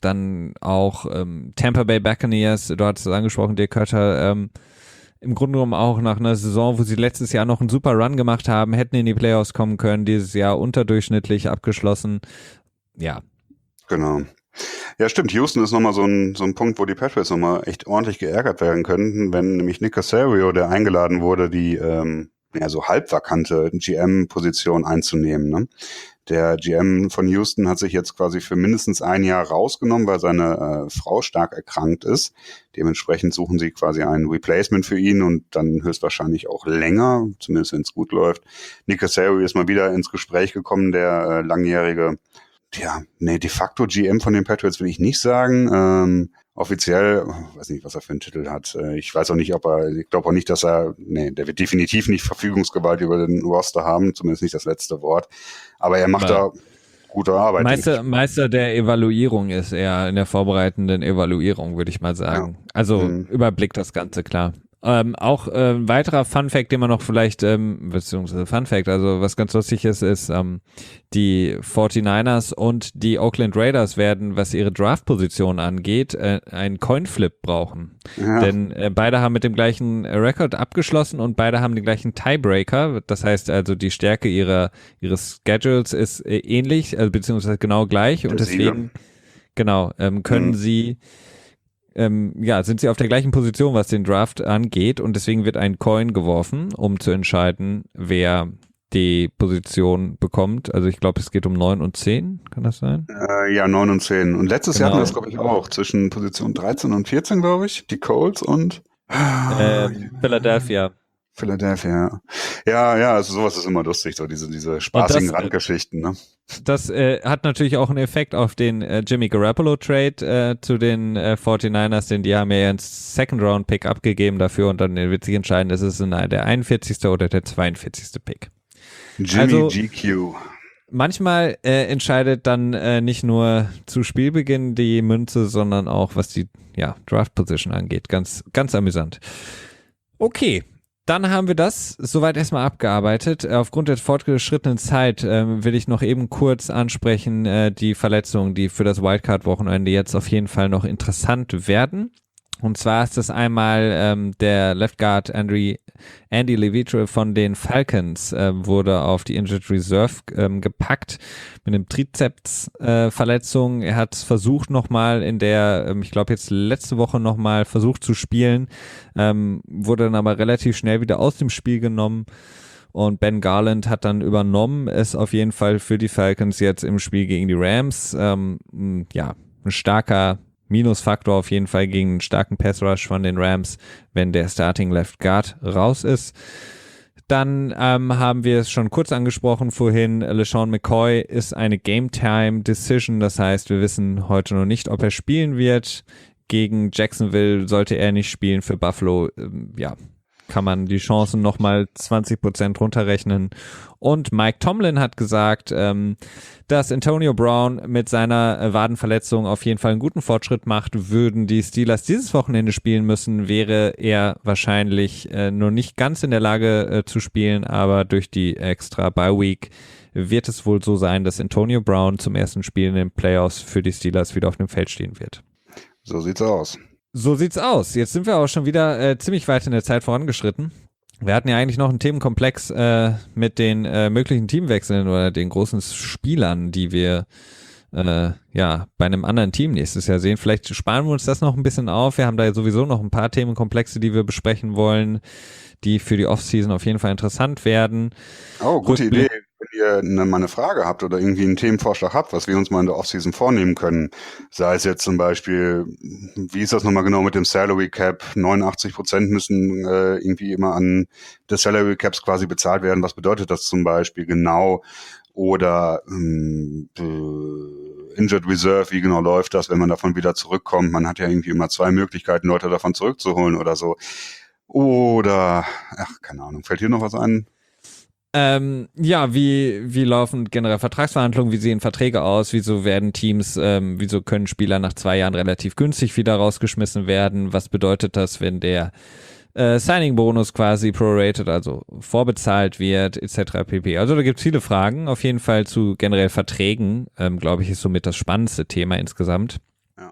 dann auch ähm, Tampa Bay Buccaneers, du hattest es angesprochen, Dirk Koetter, ähm, im Grunde genommen auch nach einer Saison, wo sie letztes Jahr noch einen super Run gemacht haben, hätten in die Playoffs kommen können, dieses Jahr unterdurchschnittlich abgeschlossen. Ja. Genau. Ja, stimmt. Houston ist nochmal so ein, so ein Punkt, wo die Patriots nochmal echt ordentlich geärgert werden könnten, wenn nämlich Nick Caserio, der eingeladen wurde, die ähm, ja, so halbvakante G M-Position einzunehmen. Ne? Der G M von Houston hat sich jetzt quasi für mindestens ein Jahr rausgenommen, weil seine äh, Frau stark erkrankt ist. Dementsprechend suchen sie quasi ein Replacement für ihn und dann höchstwahrscheinlich auch länger, zumindest wenn es gut läuft. Nick Caserio ist mal wieder ins Gespräch gekommen, der äh, langjährige, ja, nee, de facto G M von den Patriots will ich nicht sagen. Ähm, offiziell, ich weiß nicht, was er für einen Titel hat. Ich weiß auch nicht, ob er, ich glaube auch nicht, dass er, nee, der wird definitiv nicht Verfügungsgewalt über den Roster haben, zumindest nicht das letzte Wort. Aber er macht Aber da gute Arbeit. Meister, Meister der Evaluierung ist er, in der vorbereitenden Evaluierung, würde ich mal sagen. Ja. Also mhm. überblickt das Ganze, klar. Ähm, auch äh, ein weiterer Funfact, den man noch vielleicht, ähm, beziehungsweise Funfact, also was ganz lustig ist, ist, ähm, die forty-niners und die Oakland Raiders werden, was ihre Draft-Position angeht, äh, einen Coinflip brauchen. Ja. Denn äh, beide haben mit dem gleichen Rekord abgeschlossen und beide haben den gleichen Tiebreaker. Das heißt also, die Stärke ihrer ihres Schedules ist äh, ähnlich, also beziehungsweise genau gleich. Der und deswegen, Sieger. genau, ähm, können mhm. sie Ähm, ja, sind sie auf der gleichen Position, was den Draft angeht, und deswegen wird ein Coin geworfen, um zu entscheiden, wer die Position bekommt. Also ich glaube, es geht um neun und zehn, kann das sein? Äh, ja, neun und zehn. Und letztes genau. Jahr hatten wir das, glaube ich, auch zwischen Position dreizehn und vierzehn, glaube ich, die Colts und ähm, Philadelphia. Philadelphia, ja. Ja, ja, also sowas ist immer lustig, so diese, diese spaßigen das, Randgeschichten, ne? Das äh, hat natürlich auch einen Effekt auf den äh, Jimmy Garoppolo-Trade äh, zu den äh, forty-niners, denn die haben ja ihren Second-Round-Pick abgegeben dafür und dann wird sich entscheiden, ist es der einundvierzigste oder der zweiundvierzigste Pick. Jimmy also, G Q. Manchmal äh, entscheidet dann äh, nicht nur zu Spielbeginn die Münze, sondern auch, was die ja, Draft-Position angeht. Ganz, ganz amüsant. Okay. Dann haben wir das soweit erstmal abgearbeitet. Aufgrund der fortgeschrittenen Zeit äh, will ich noch eben kurz ansprechen, äh, die Verletzungen, die für das Wildcard-Wochenende jetzt auf jeden Fall noch interessant werden. Und zwar ist das einmal ähm, der Left Guard Andy, Andy Levitre von den Falcons äh, wurde auf die Injured Reserve ähm, gepackt mit einem Trizeps-Verletzung. Äh, er hat versucht nochmal in der, ähm, ich glaube jetzt letzte Woche nochmal versucht zu spielen, ähm, wurde dann aber relativ schnell wieder aus dem Spiel genommen. Und Ben Garland hat dann übernommen, ist auf jeden Fall für die Falcons jetzt im Spiel gegen die Rams. Ähm, ja, ein starker Minusfaktor auf jeden Fall gegen einen starken Pass-Rush von den Rams, wenn der Starting Left Guard raus ist. Dann ähm, haben wir es schon kurz angesprochen vorhin, LeSean McCoy ist eine Game-Time-Decision, das heißt, wir wissen heute noch nicht, ob er spielen wird. Gegen Jacksonville sollte er nicht spielen, für Buffalo, ähm, ja, kann man die Chancen nochmal zwanzig Prozent runterrechnen. Und Mike Tomlin hat gesagt, ähm, dass Antonio Brown mit seiner äh, Wadenverletzung auf jeden Fall einen guten Fortschritt macht. Würden die Steelers dieses Wochenende spielen müssen, wäre er wahrscheinlich äh, nur nicht ganz in der Lage äh, zu spielen, aber durch die extra Bye Week wird es wohl so sein, dass Antonio Brown zum ersten Spiel in den Playoffs für die Steelers wieder auf dem Feld stehen wird. So sieht's aus. So sieht's aus. Jetzt sind wir auch schon wieder äh, ziemlich weit in der Zeit vorangeschritten. Wir hatten ja eigentlich noch einen Themenkomplex äh, mit den äh, möglichen Teamwechseln oder den großen Spielern, die wir äh, ja bei einem anderen Team nächstes Jahr sehen. Vielleicht sparen wir uns das noch ein bisschen auf. Wir haben da sowieso noch ein paar Themenkomplexe, die wir besprechen wollen, die für die Offseason auf jeden Fall interessant werden. Oh, gute Rückblick- Idee. Wenn ihr eine, mal eine Frage habt oder irgendwie einen Themenvorschlag habt, was wir uns mal in der Offseason vornehmen können, sei es jetzt zum Beispiel, wie ist das nochmal genau mit dem Salary Cap? neunundachtzig Prozent müssen äh, irgendwie immer an des Salary Caps quasi bezahlt werden. Was bedeutet das zum Beispiel genau? Oder ähm, äh, Injured Reserve, wie genau läuft das, wenn man davon wieder zurückkommt? Man hat ja irgendwie immer zwei Möglichkeiten, Leute davon zurückzuholen oder so. Oder, ach, keine Ahnung, fällt hier noch was ein? Ähm, ja, wie, wie laufen generell Vertragsverhandlungen, wie sehen Verträge aus, wieso werden Teams, ähm, wieso können Spieler nach zwei Jahren relativ günstig wieder rausgeschmissen werden, was bedeutet das, wenn der äh, Signing-Bonus quasi prorated, also vorbezahlt wird, et cetera pp. Also da gibt es viele Fragen, auf jeden Fall zu generell Verträgen, ähm, glaube ich, ist somit das spannendste Thema insgesamt.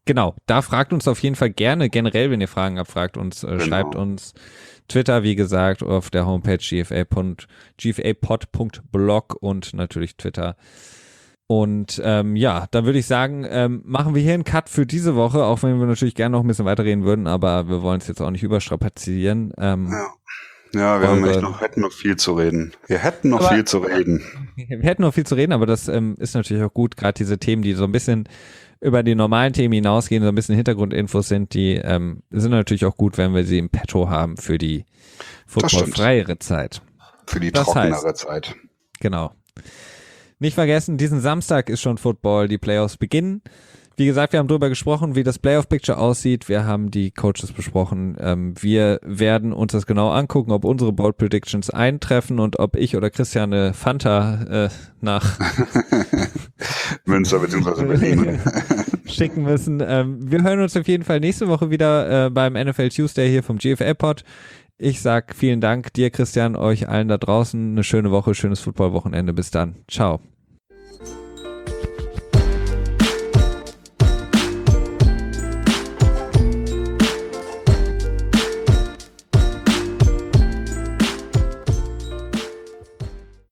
genau, da fragt uns auf jeden Fall gerne, generell, wenn ihr Fragen habt, fragt uns, äh, Genau. schreibt uns. Twitter, wie gesagt, auf der Homepage g f a pod punkt blog und natürlich Twitter. Und ähm, ja, dann würde ich sagen, ähm, machen wir hier einen Cut für diese Woche, auch wenn wir natürlich gerne noch ein bisschen weiterreden würden, aber wir wollen es jetzt auch nicht überstrapazieren. Ähm, Ja. Ja, wir eure, haben echt noch, hätten noch viel zu reden. Wir hätten noch aber, viel zu reden. Wir hätten noch viel zu reden, aber das ähm, ist natürlich auch gut, gerade diese Themen, die so ein bisschen über die normalen Themen hinausgehen, so ein bisschen Hintergrundinfos sind, die ähm, sind natürlich auch gut, wenn wir sie im Petto haben für die footballfreiere Zeit. Für die Das trockenere heißt, Zeit. Genau. Nicht vergessen, diesen Samstag ist schon Football, die Playoffs beginnen. Wie gesagt, wir haben darüber gesprochen, wie das Playoff-Picture aussieht. Wir haben die Coaches besprochen. Ähm, wir werden uns das genau angucken, ob unsere Bold Predictions eintreffen und ob ich oder Christian eine Fanta äh, nach Münster bzw. Berlin schicken müssen. Ähm, wir hören uns auf jeden Fall nächste Woche wieder äh, beim N F L Tuesday hier vom G F L-Pod. Ich sag vielen Dank dir, Christian, euch allen da draußen. Eine schöne Woche, schönes Football-Wochenende. Bis dann. Ciao.